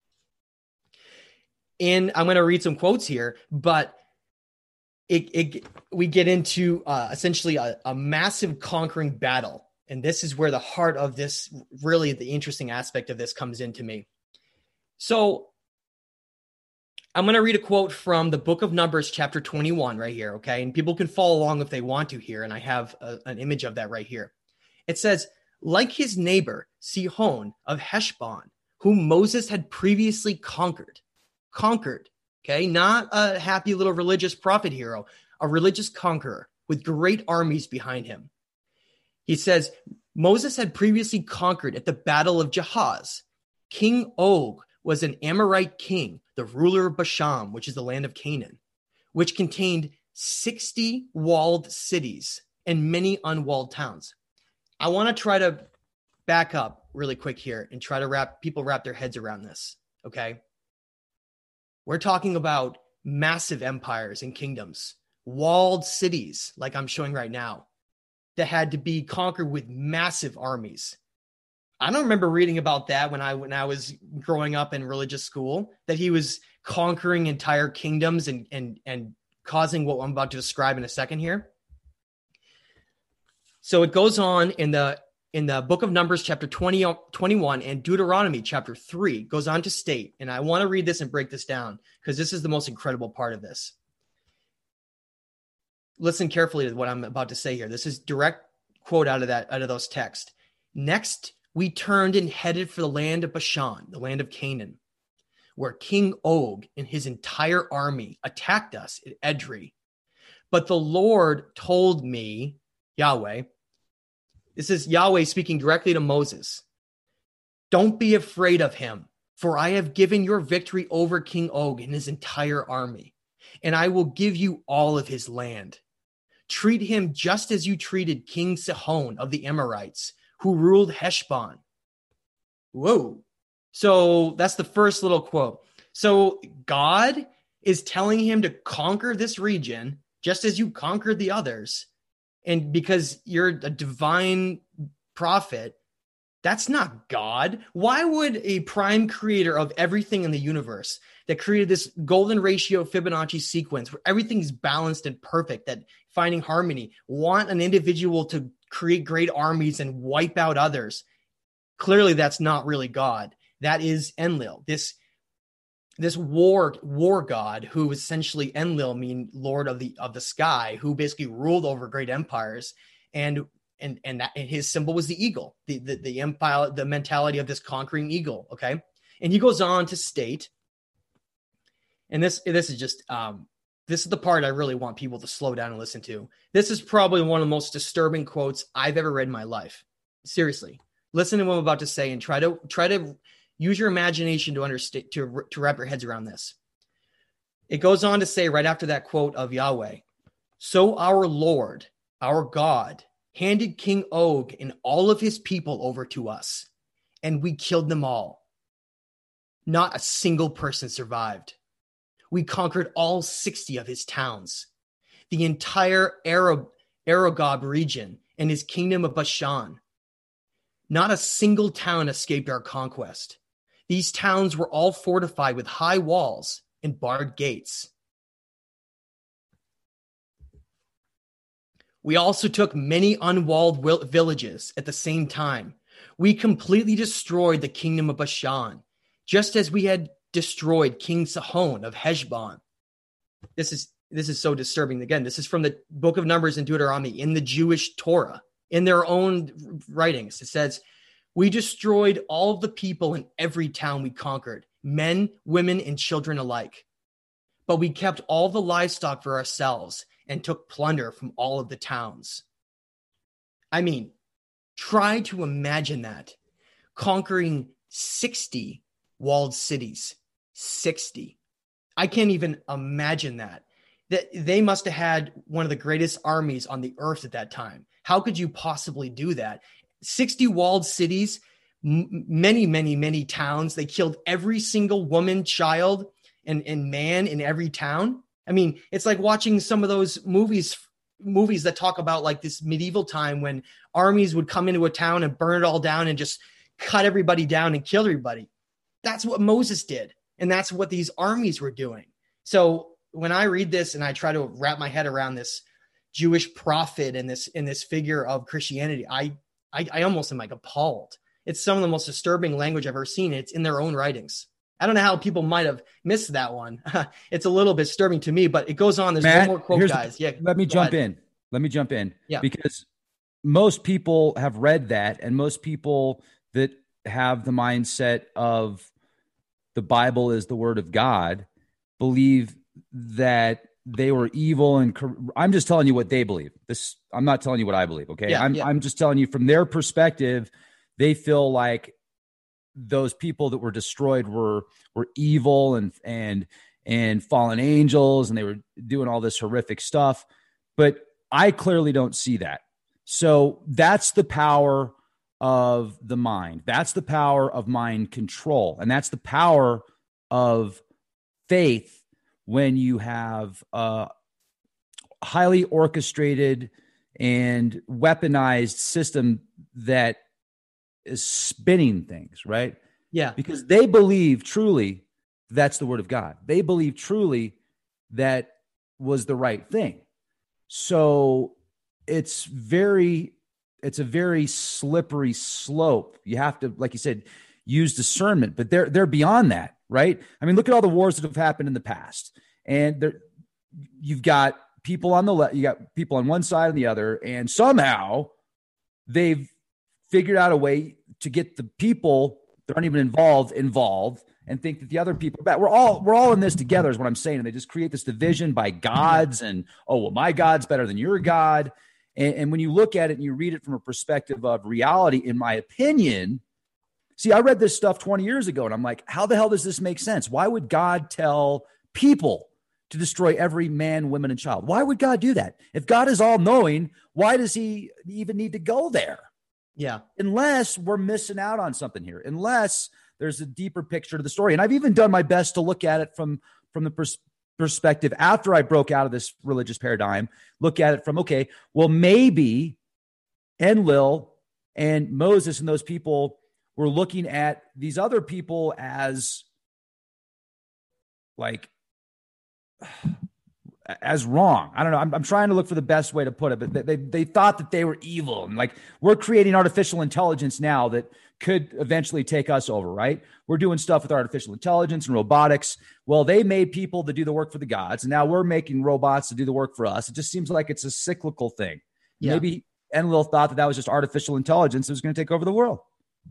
and I'm going to read some quotes here, but it, it we get into uh, essentially a, a massive conquering battle. And this is where the heart of this, really the interesting aspect of this comes into me. So I'm going to read a quote from the book of Numbers, chapter twenty-one right here, okay? And people can follow along if they want to here, and I have a, an image of that right here. It says, "Like his neighbor, Sihon of Heshbon, whom Moses had previously conquered." Conquered, okay? Not a happy little religious prophet hero, a religious conqueror with great armies behind him. He says, Moses had previously conquered at the Battle of Jahaz. King Og was an Amorite king, the ruler of Bashan, which is the land of Canaan, which contained sixty walled cities and many unwalled towns. I want to try to back up really quick here and try to wrap people wrap their heads around this, okay? We're talking about massive empires and kingdoms, walled cities, like I'm showing right now, that had to be conquered with massive armies. I don't remember reading about that when I when I was growing up in religious school, that he was conquering entire kingdoms and and and causing what I'm about to describe in a second here. So it goes on in the in the book of Numbers, chapter twenty, twenty-one, and Deuteronomy, chapter three, goes on to state, and I want to read this and break this down because this is the most incredible part of this. listen carefully to what I'm about to say here. This is direct quote out of that, out of those texts. Next, we turned and headed for the land of Bashan, the land of Canaan, where King Og and his entire army attacked us at Edrei. But the Lord told me, Yahweh, this is Yahweh speaking directly to Moses, don't be afraid of him, for I have given your victory over King Og and his entire army, and I will give you all of his land. Treat him just as you treated King Sihon of the Amorites, who ruled Heshbon. Whoa. So that's the first little quote. So God is telling him to conquer this region just as you conquered the others. And because you're a divine prophet, that's not God. Why would a prime creator of everything in the universe that created this golden ratio Fibonacci sequence where everything's balanced and perfect, that finding harmony, want an individual to create great armies and wipe out others? Clearly, that's not really God. That is Enlil, this, this war war god who essentially Enlil mean Lord of the of the sky, who basically ruled over great empires, and and and that and his symbol was the eagle, the, the the empire, the mentality of this conquering eagle. Okay, and he goes on to state, and this this is just um this is the part I really want people to slow down and listen to. This is probably one of the most disturbing quotes I've ever read in my life. Seriously, listen to what I'm about to say and try to try to. Use your imagination to understand, to, to wrap your heads around this. It goes on to say right after that quote of Yahweh, so our Lord, our God, handed King Og and all of his people over to us, and we killed them all. Not a single person survived. We conquered all sixty of his towns, the entire Arab, Argob region and his kingdom of Bashan. Not a single town escaped our conquest. These towns were all fortified with high walls and barred gates. We also took many unwalled villages at the same time. We completely destroyed the kingdom of Bashan, just as we had destroyed King Sihon of Heshbon. This is this is so disturbing. Again, this is from the book of Numbers and Deuteronomy in the Jewish Torah, in their own writings. It says, we destroyed all of the people in every town we conquered, men, women, and children alike. But we kept all the livestock for ourselves and took plunder from all of the towns. I mean, try to imagine that. Conquering sixty walled cities. sixty. I can't even imagine that. That they must have had one of the greatest armies on the earth at that time. How could you possibly do that? sixty walled cities, m- many, many, many towns. They killed every single woman, child, and, and man in every town. I mean, it's like watching some of those movies, movies that talk about like this medieval time when armies would come into a town and burn it all down and just cut everybody down and kill everybody. That's what Moses did. And that's what these armies were doing. So when I read this and I try to wrap my head around this Jewish prophet and this, in this figure of Christianity, I, I, I almost am like appalled. It's some of the most disturbing language I've ever seen. It's in their own writings. I don't know how people might have missed that one. It's a little bit disturbing to me, but it goes on. There's Matt, one more quote, guys. The, yeah. Let me jump ahead. in. Let me jump in. Yeah. Because most people have read that, and most people that have the mindset of the Bible is the word of God believe that they were evil. And cor- I'm just telling you what they believe. This, I'm not telling you what I believe. Okay. Yeah, I'm, yeah. I'm just telling you from their perspective, they feel like those people that were destroyed were, were evil and, and, and fallen angels, and they were doing all this horrific stuff. But I clearly don't see that. So that's the power of the mind. That's the power of mind control. And that's the power of faith when you have a highly orchestrated and weaponized system that is spinning things, right? Yeah. Because they believe truly that's the word of God. They believe truly that was the right thing. So it's very, it's a very slippery slope. You have to, like you said, use discernment, but they're, they're beyond that, right? I mean, look at all the wars that have happened in the past, and there, you've got people on the left, you got people on one side and the other, and somehow they've figured out a way to get the people that aren't even involved involved and think that the other people, but we're all we're all in this together is what I'm saying. And they just create this division by gods and, oh, well, my God's better than your God. And, and when you look at it and you read it from a perspective of reality, in my opinion, see, I read this stuff twenty years ago and I'm like, how the hell does this make sense? Why would God tell people to destroy every man, woman, and child? Why would God do that? If God is all knowing, why does he even need to go there? Yeah. Unless we're missing out on something here, unless there's a deeper picture to the story. And I've even done my best to look at it from, from the pers- perspective after I broke out of this religious paradigm, look at it from, okay, well, maybe Enlil and Moses and those people were looking at these other people as like, as wrong. I don't know. I'm, I'm trying to look for the best way to put it, but they, they, they thought that they were evil. And like, we're creating artificial intelligence now that could eventually take us over, right? We're doing stuff with artificial intelligence and robotics. Well, they made people to do the work for the gods, and now we're making robots to do the work for us. It just seems like it's a cyclical thing. Yeah. Maybe Enlil thought that that was just artificial intelligence that was going to take over the world.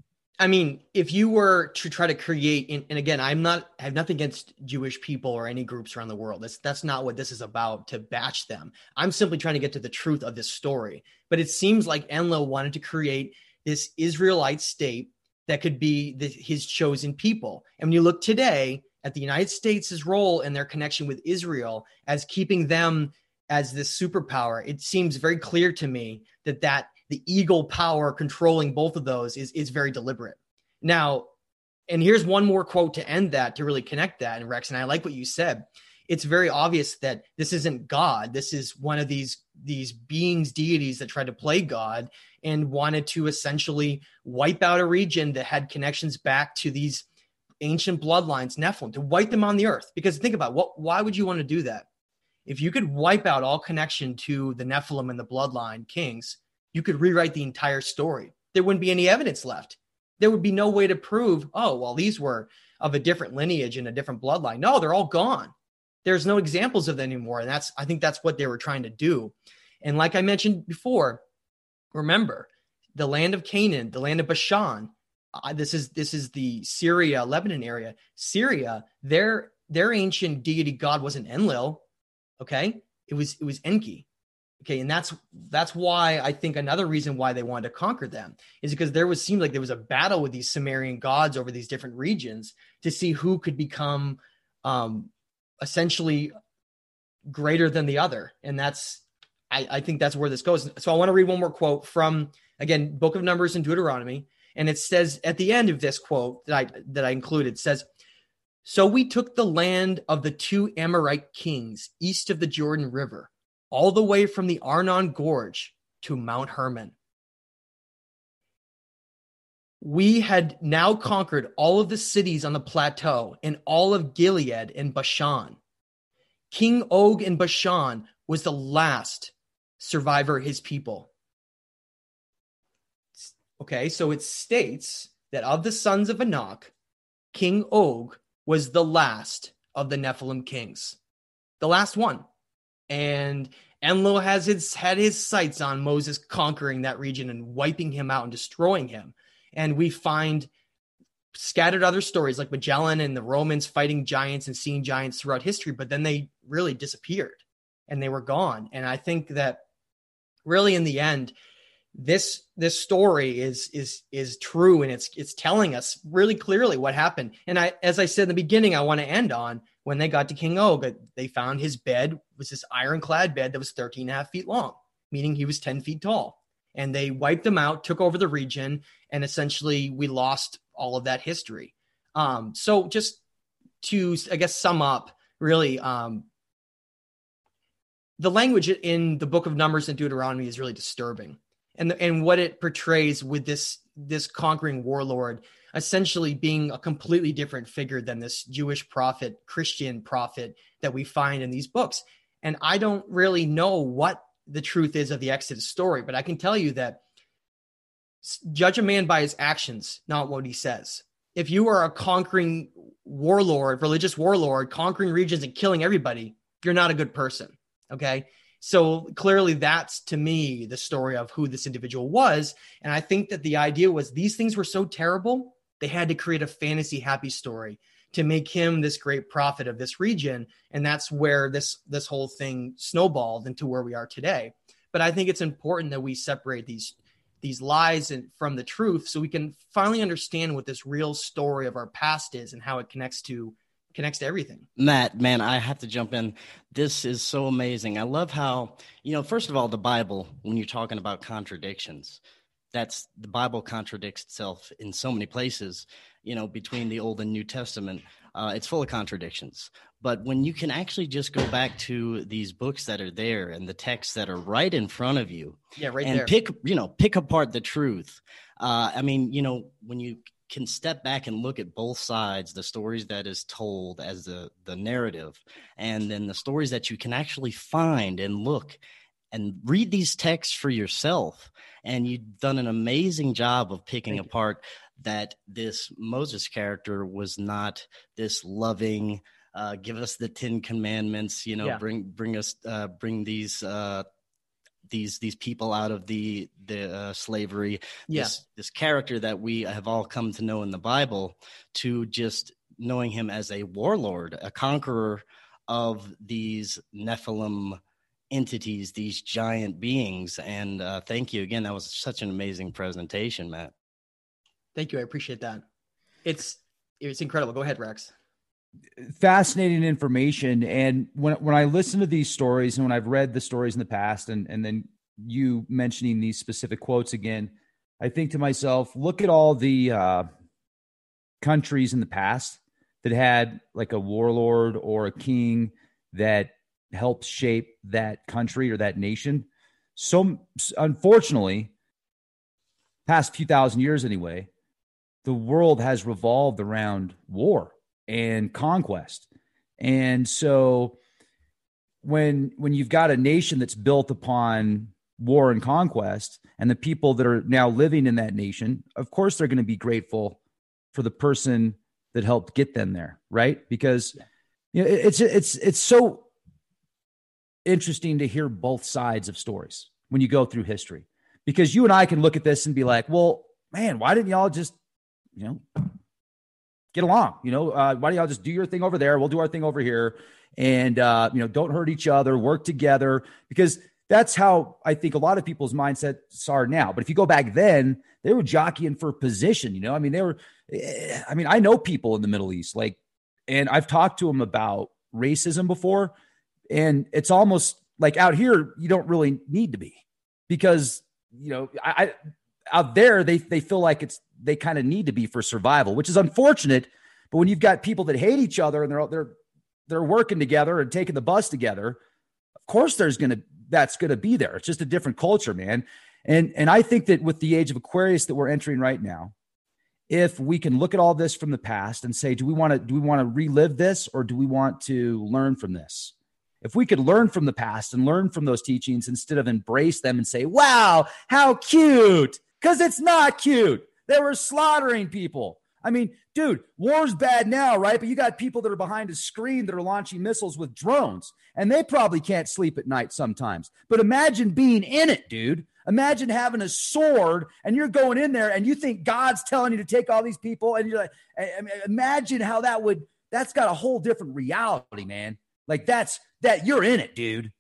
I mean, if you were to try to create, and, and again, I'm not, I have nothing against Jewish people or any groups around the world. That's that's not what this is about, to bash them. I'm simply trying to get to the truth of this story. But it seems like Enlil wanted to create this Israelite state that could be the, his chosen people. And when you look today at the United States' role and their connection with Israel as keeping them as this superpower, it seems very clear to me that that the eagle power controlling both of those is, is very deliberate. Now, and here's one more quote to end that, to really connect that. And Rex, and I like what you said. It's very obvious that this isn't God. This is one of these, these beings, deities that tried to play God and wanted to essentially wipe out a region that had connections back to these ancient bloodlines, Nephilim, to wipe them on the earth. Because think about what, why would you want to do that? If you could wipe out all connection to the Nephilim and the bloodline kings, you could rewrite the entire story. There wouldn't be any evidence left. There would be no way to prove, oh, well, these were of a different lineage and a different bloodline. No, they're all gone. There's no examples of them anymore. And that's, I think that's what they were trying to do. And like I mentioned before, remember the land of Canaan, the land of Bashan. Uh, this is, this is the Syria, Lebanon area. Syria, their, their ancient deity god wasn't Enlil. Okay. It was, it was Enki. Okay. And that's, that's why I think another reason why they wanted to conquer them is because there was, seemed like there was a battle with these Sumerian gods over these different regions to see who could become, um, essentially greater than the other. And that's, I, I think that's where this goes. So I want to read one more quote from, again, Book of Numbers and Deuteronomy. And it says at the end of this quote that I, that I included, says, "So we took the land of the two Amorite kings east of the Jordan River, all the way from the Arnon Gorge to Mount Hermon. We had now conquered all of the cities on the plateau and all of Gilead and Bashan. King Og in Bashan was the last survivor of his people." Okay, so it states that of the sons of Anak, King Og was the last of the Nephilim kings, the last one. And Enlil has his, had his sights on Moses conquering that region and wiping him out and destroying him. And we find scattered other stories like Magellan and the Romans fighting giants and seeing giants throughout history, but then they really disappeared and they were gone. And I think that really in the end, this this story is is is true, and it's it's telling us really clearly what happened. And I, as I said in the beginning, I want to end on when they got to King Og, they found his bed was this ironclad bed that was thirteen and a half feet long, meaning he was ten feet tall. And they wiped them out, took over the region, and essentially we lost all of that history. Um, so just to, I guess, sum up, really, um, the language in the Book of Numbers and Deuteronomy is really disturbing. And, the, and what it portrays with this, this conquering warlord essentially being a completely different figure than this Jewish prophet, Christian prophet that we find in these books. And I don't really know what the truth is of the Exodus story, but I can tell you that judge a man by his actions, not what he says. If you are a conquering warlord, religious warlord, conquering regions and killing everybody, you're not a good person. Okay. So clearly that's, to me, the story of who this individual was. And I think that the idea was these things were so terrible, they had to create a fantasy happy story to make him this great prophet of this region. And that's where this, this whole thing snowballed into where we are today. But I think it's important that we separate these, these lies and, from the truth, so we can finally understand what this real story of our past is and how it connects to connects to everything. Matt, man, I have to jump in. This is so amazing. I love how, you know, first of all, the Bible, when you're talking about contradictions, that's the Bible contradicts itself in so many places, you know, between the Old and New Testament. Uh, it's full of contradictions. But when you can actually just go back to these books that are there and the texts that are right in front of you, yeah, right and there. pick, you know, pick apart the truth. Uh, I mean, you know, when you can step back and look at both sides, the stories that is told as the, the narrative, and then the stories that you can actually find and look and read these texts for yourself. And you've done an amazing job of picking Thank apart you. That this Moses character was not this loving, uh, give us the Ten Commandments, you know, Yeah. bring, bring us, uh, bring these, uh, these these people out of the the uh, slavery, Yeah. this this character that we have all come to know in the Bible, to just knowing him as a warlord, a conqueror of these Nephilim entities, these giant beings. And uh, thank you again. That was such an amazing presentation, Matt. Thank you. I appreciate that. It's it's incredible. Go ahead, Rex. Fascinating information. And when when I listen to these stories, and when I've read the stories in the past, and and then you mentioning these specific quotes again, I think to myself, look at all the uh, countries in the past that had like a warlord or a king that helped shape that country or that nation. So unfortunately, past few thousand years anyway, the world has revolved around war and conquest. And so when when you've got a nation that's built upon war and conquest, and the people that are now living in that nation, of course they're going to be grateful for the person that helped get them there, right? Because you know, it's it's it's so interesting to hear both sides of stories when you go through history, because you and I can look at this and be like, well, man, why didn't y'all just, you know, get along? You know, uh, why don't y'all just do your thing over there? We'll do our thing over here. And, uh, you know, don't hurt each other, work together, because that's how I think a lot of people's mindsets are now. But if you go back then, they were jockeying for position. You know, I mean, they were, I mean, I know people in the Middle East, like, and I've talked to them about racism before. And it's almost like out here, you don't really need to be, because, you know, I, I out there, they, they feel like it's, they kind of need to be for survival, which is unfortunate. But when you've got people that hate each other and they're, they're, they're working together and taking the bus together, of course there's going to, that's going to be there. It's just a different culture, man. And, and I think that with the age of Aquarius that we're entering right now, if we can look at all this from the past and say, do we want to, do we want to relive this, or do we want to learn from this? If we could learn from the past and learn from those teachings instead of embrace them and say, wow, how cute, because it's not cute. They were slaughtering people. I mean, dude, war's bad now, right? But you got people that are behind a screen that are launching missiles with drones, and they probably can't sleep at night sometimes. But imagine being in it, dude. Imagine having a sword and you're going in there and you think God's telling you to take all these people. And you're like, I mean, imagine how that would, that's got a whole different reality, man. Like that's, that you're in it, dude.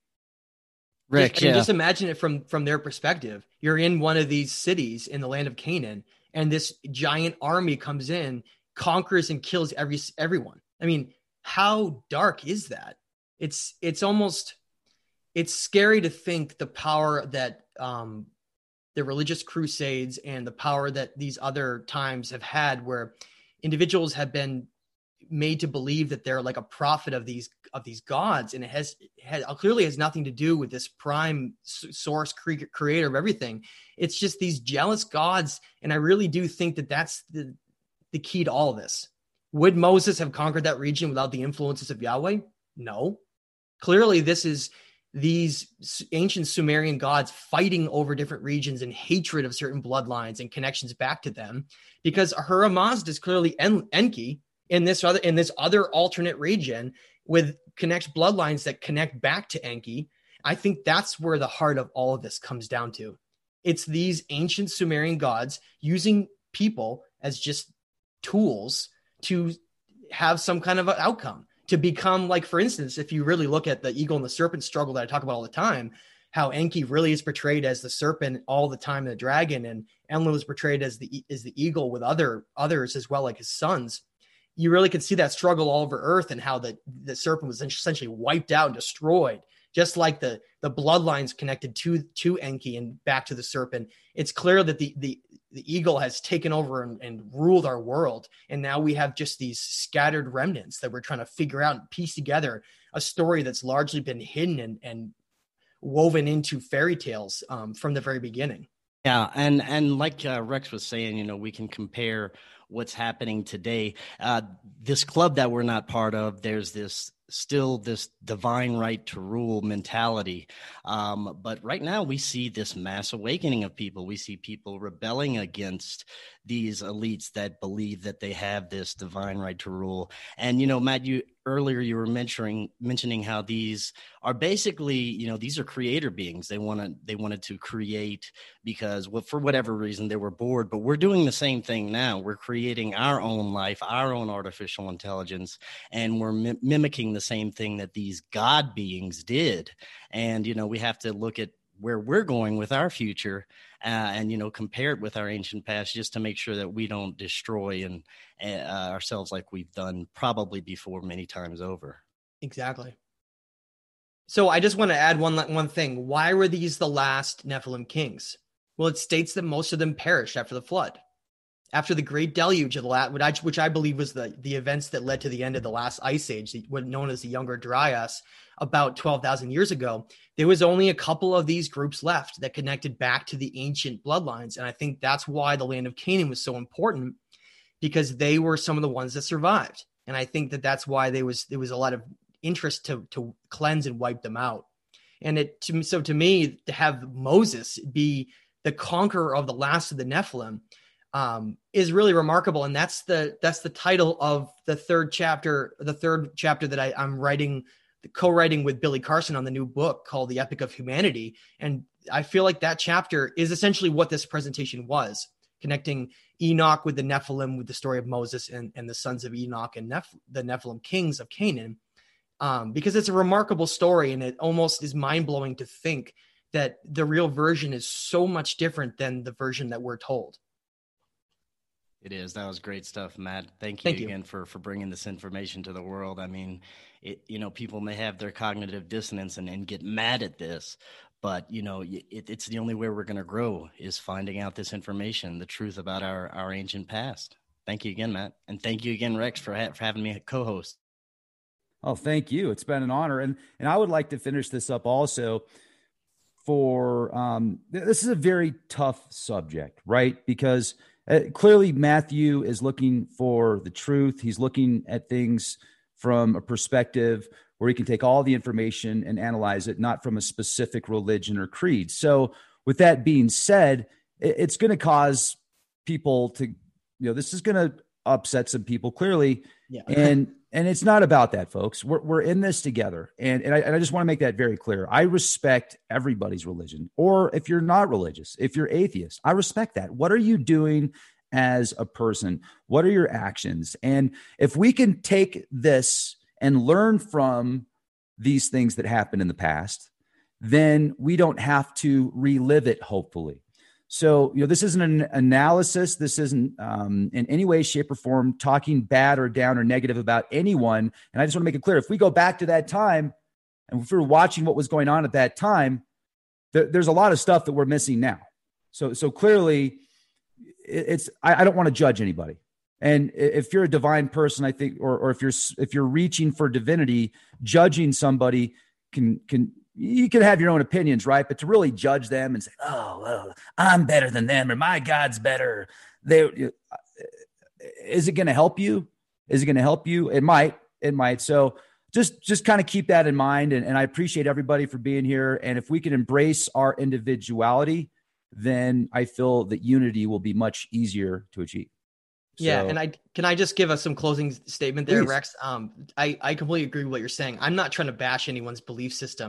Rick, just, I mean, yeah. just imagine it from, from their perspective. You're in one of these cities in the land of Canaan, and this giant army comes in, conquers and kills every, everyone. I mean, how dark is that? It's, it's almost, it's scary to think the power that um, the religious crusades and the power that these other times have had, where individuals have been made to believe that they're like a prophet of these, of these gods. And it has, has clearly has nothing to do with this prime source cre- creator of everything. It's just these jealous gods. And I really do think that that's the, the key to all of this. Would Moses have conquered that region without the influences of Yahweh? No. Clearly this is these ancient Sumerian gods fighting over different regions and hatred of certain bloodlines and connections back to them, because Ahura Mazda is clearly en- Enki in this other, in this other alternate region with connects bloodlines that connect back to Enki. I think that's where the heart of all of this comes down to. It's these ancient Sumerian gods using people as just tools to have some kind of an outcome, to become, like, for instance, if you really look at the eagle and the serpent struggle that I talk about all the time, how Enki really is portrayed as the serpent all the time, the dragon, and Enlil is portrayed as the as the eagle with other others as well, like his sons. You really can see that struggle all over Earth, and how the, the serpent was essentially wiped out and destroyed, just like the the bloodlines connected to to Enki and back to the serpent. It's clear that the the the eagle has taken over and, and ruled our world. And now we have just these scattered remnants that we're trying to figure out and piece together a story that's largely been hidden and, and woven into fairy tales um, from the very beginning. Yeah. And, and like uh, Rex was saying, you know, we can compare what's happening today. Uh, this club that we're not part of, there's this still this divine right to rule mentality. Um, but right now we see this mass awakening of people. We see people rebelling against these elites that believe that they have this divine right to rule. And, you know, Matt, you earlier you were mentioning mentioning how these are basically, you know, these are creator beings. They want to they wanted to create because, well, for whatever reason they were bored. But we're doing the same thing now. We're creating our own life, our own artificial intelligence, and we're mi- mimicking the same thing that these god beings did. And, you know, we have to look at where we're going with our future uh, and, you know, compare it with our ancient past just to make sure that we don't destroy and uh, ourselves like we've done probably before many times over. Exactly. So I just want to add one, one thing. Why were these the last Nephilim kings? Well, it states that most of them perished after the flood. After the great deluge of the last, which I, which I believe was the, the events that led to the end of the last ice age, what known as the Younger Dryas, about twelve thousand years ago, there was only a couple of these groups left that connected back to the ancient bloodlines. And I think that's why the land of Canaan was so important, because they were some of the ones that survived. And I think that that's why there was, there was a lot of interest to, to cleanse and wipe them out. And it, to, so to me, to have Moses be the conqueror of the last of the Nephilim, um, is really remarkable. And that's the, that's the title of the third chapter, the third chapter that I, I'm writing, co-writing with Billy Carson on the new book called The Epic of Humanity. And I feel like that chapter is essentially what this presentation was, connecting Enoch with the Nephilim, with the story of Moses and, and the sons of Enoch and Neph- the Nephilim kings of Canaan. Um, because it's a remarkable story, and it almost is mind-blowing to think that the real version is so much different than the version that we're told. It is. That was great stuff, Matt. Thank you Thank you. again for, for bringing this information to the world. I mean, it, you know, people may have their cognitive dissonance and, and get mad at this, but, you know, it, it's the only way we're going to grow is finding out this information, the truth about our, our ancient past. Thank you again, Matt. And thank you again, Rex, for, ha- for having me co-host. Oh, thank you. It's been an honor. And, and I would like to finish this up also for, um, th- this is a very tough subject, right? Because uh, clearly Matthew is looking for the truth. He's looking at things from a perspective where he can take all the information and analyze it, not from a specific religion or creed. So with that being said, it, it's going to cause people to, you know, this is going to upset some people clearly. Yeah. And, and it's not about that, folks. We're, we're in this together. And, and I, and I just want to make that very clear. I respect everybody's religion, or if you're not religious, if you're atheist, I respect that. What are you doing as a person? What are your actions? And if we can take this and learn from these things that happened in the past, then we don't have to relive it, hopefully. So, you know, this isn't an analysis. This isn't um, in any way, shape, or form talking bad or down or negative about anyone. And I just want to make it clear, if we go back to that time and if we're watching what was going on at that time, th- there's a lot of stuff that we're missing now. So, so clearly it's, I, I don't want to judge anybody. And if you're a divine person, I think, or, or if you're, if you're reaching for divinity, judging somebody can, can, you can have your own opinions, right? But to really judge them and say, oh, well, I'm better than them, or my God's better. They, is it going to help you? Is it going to help you? It might, it might. So just, just kind of keep that in mind. And, and I appreciate everybody for being here. And if we can embrace our individuality, then I feel that unity will be much easier to achieve. Yeah. So, and I, can I just give us some closing statement there, please. Rex? Um, I, I completely agree with what you're saying. I'm not trying to bash anyone's belief system.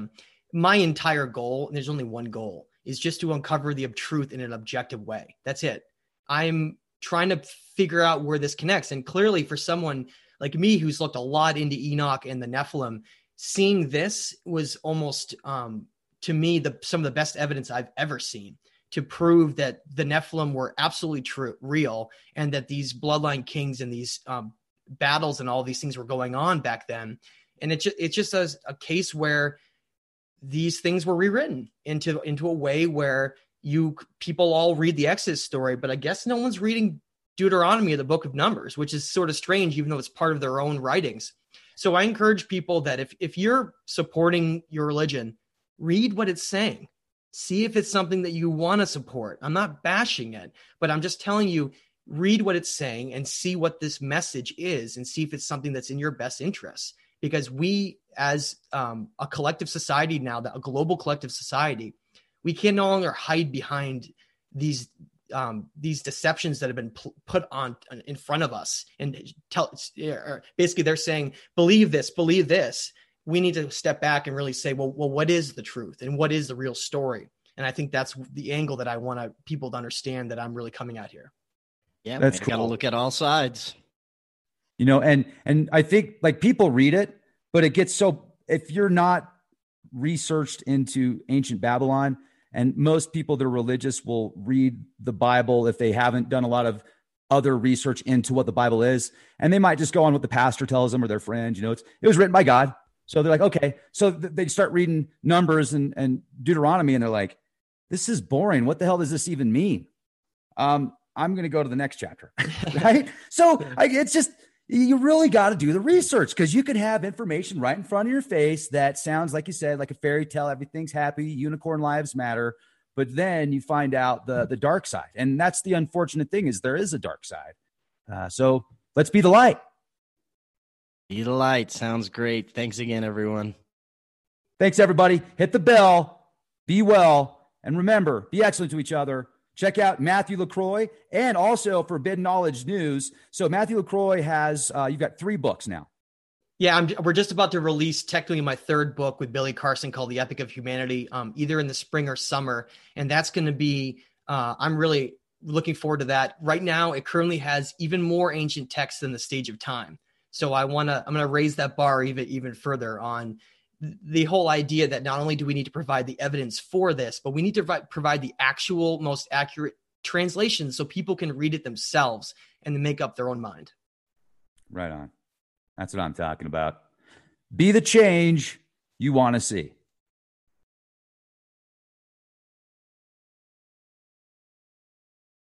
my entire goal, and there's only one goal, is just to uncover the truth in an objective way. That's it. I'm trying to figure out where this connects. And clearly for someone like me, who's looked a lot into Enoch and the Nephilim, seeing this was almost, um, to me, the some of the best evidence I've ever seen to prove that the Nephilim were absolutely true, real, and that these bloodline kings and these um, battles and all these things were going on back then. And it just, it's just a, a case where these things were rewritten into, into a way where you people all read the Exodus story, but I guess no one's reading Deuteronomy or the book of Numbers, which is sort of strange, even though it's part of their own writings. So I encourage people that if, if you're supporting your religion, read what it's saying. See if it's something that you want to support. I'm not bashing it, but I'm just telling you, read what it's saying and see what this message is and see if it's something that's in your best interest. Because we, as um, a collective society now, a global collective society, we can no longer hide behind these um, these deceptions that have been pl- put on in front of us. And tell, basically they're saying, believe this, believe this. We need to step back and really say, well, well, what is the truth and what is the real story? And I think that's the angle that I want to, people to understand that I'm really coming at here. Yeah, that's we cool. Got to look at all sides. You know, and and I think like people read it, but it gets so, if you're not researched into ancient Babylon, and most people that are religious will read the Bible if they haven't done a lot of other research into what the Bible is, and they might just go on what the pastor tells them or their friend. You know, it's it was written by God. So they're like, okay. So th- they start reading Numbers and, and Deuteronomy, and they're like, this is boring. What the hell does this even mean? Um, I'm going to go to the next chapter, right? So I, it's just, you really got to do the research, because you could have information right in front of your face that sounds, like you said, like a fairy tale. Everything's happy. Unicorn lives matter. But then you find out the, the dark side. And that's the unfortunate thing, is there is a dark side. Uh, so let's be the light. Be the light. Sounds great. Thanks again, everyone. Thanks, everybody. Hit the bell. Be well. And remember, be excellent to each other. Check out Matthew LaCroix and also Forbidden Knowledge News. So Matthew LaCroix has, uh, you've got three books now. Yeah, I'm, we're just about to release technically my third book with Billy Carson called The Epic of Humanity, um, either in the spring or summer. And that's going to be, uh, I'm really looking forward to that. Right now, it currently has even more ancient texts than the Stage of Time. So I want to, I'm going to raise that bar even, even further on the whole idea that not only do we need to provide the evidence for this, but we need to provide, provide the actual most accurate translation so people can read it themselves and then make up their own mind. Right on. That's what I'm talking about. Be the change you want to see.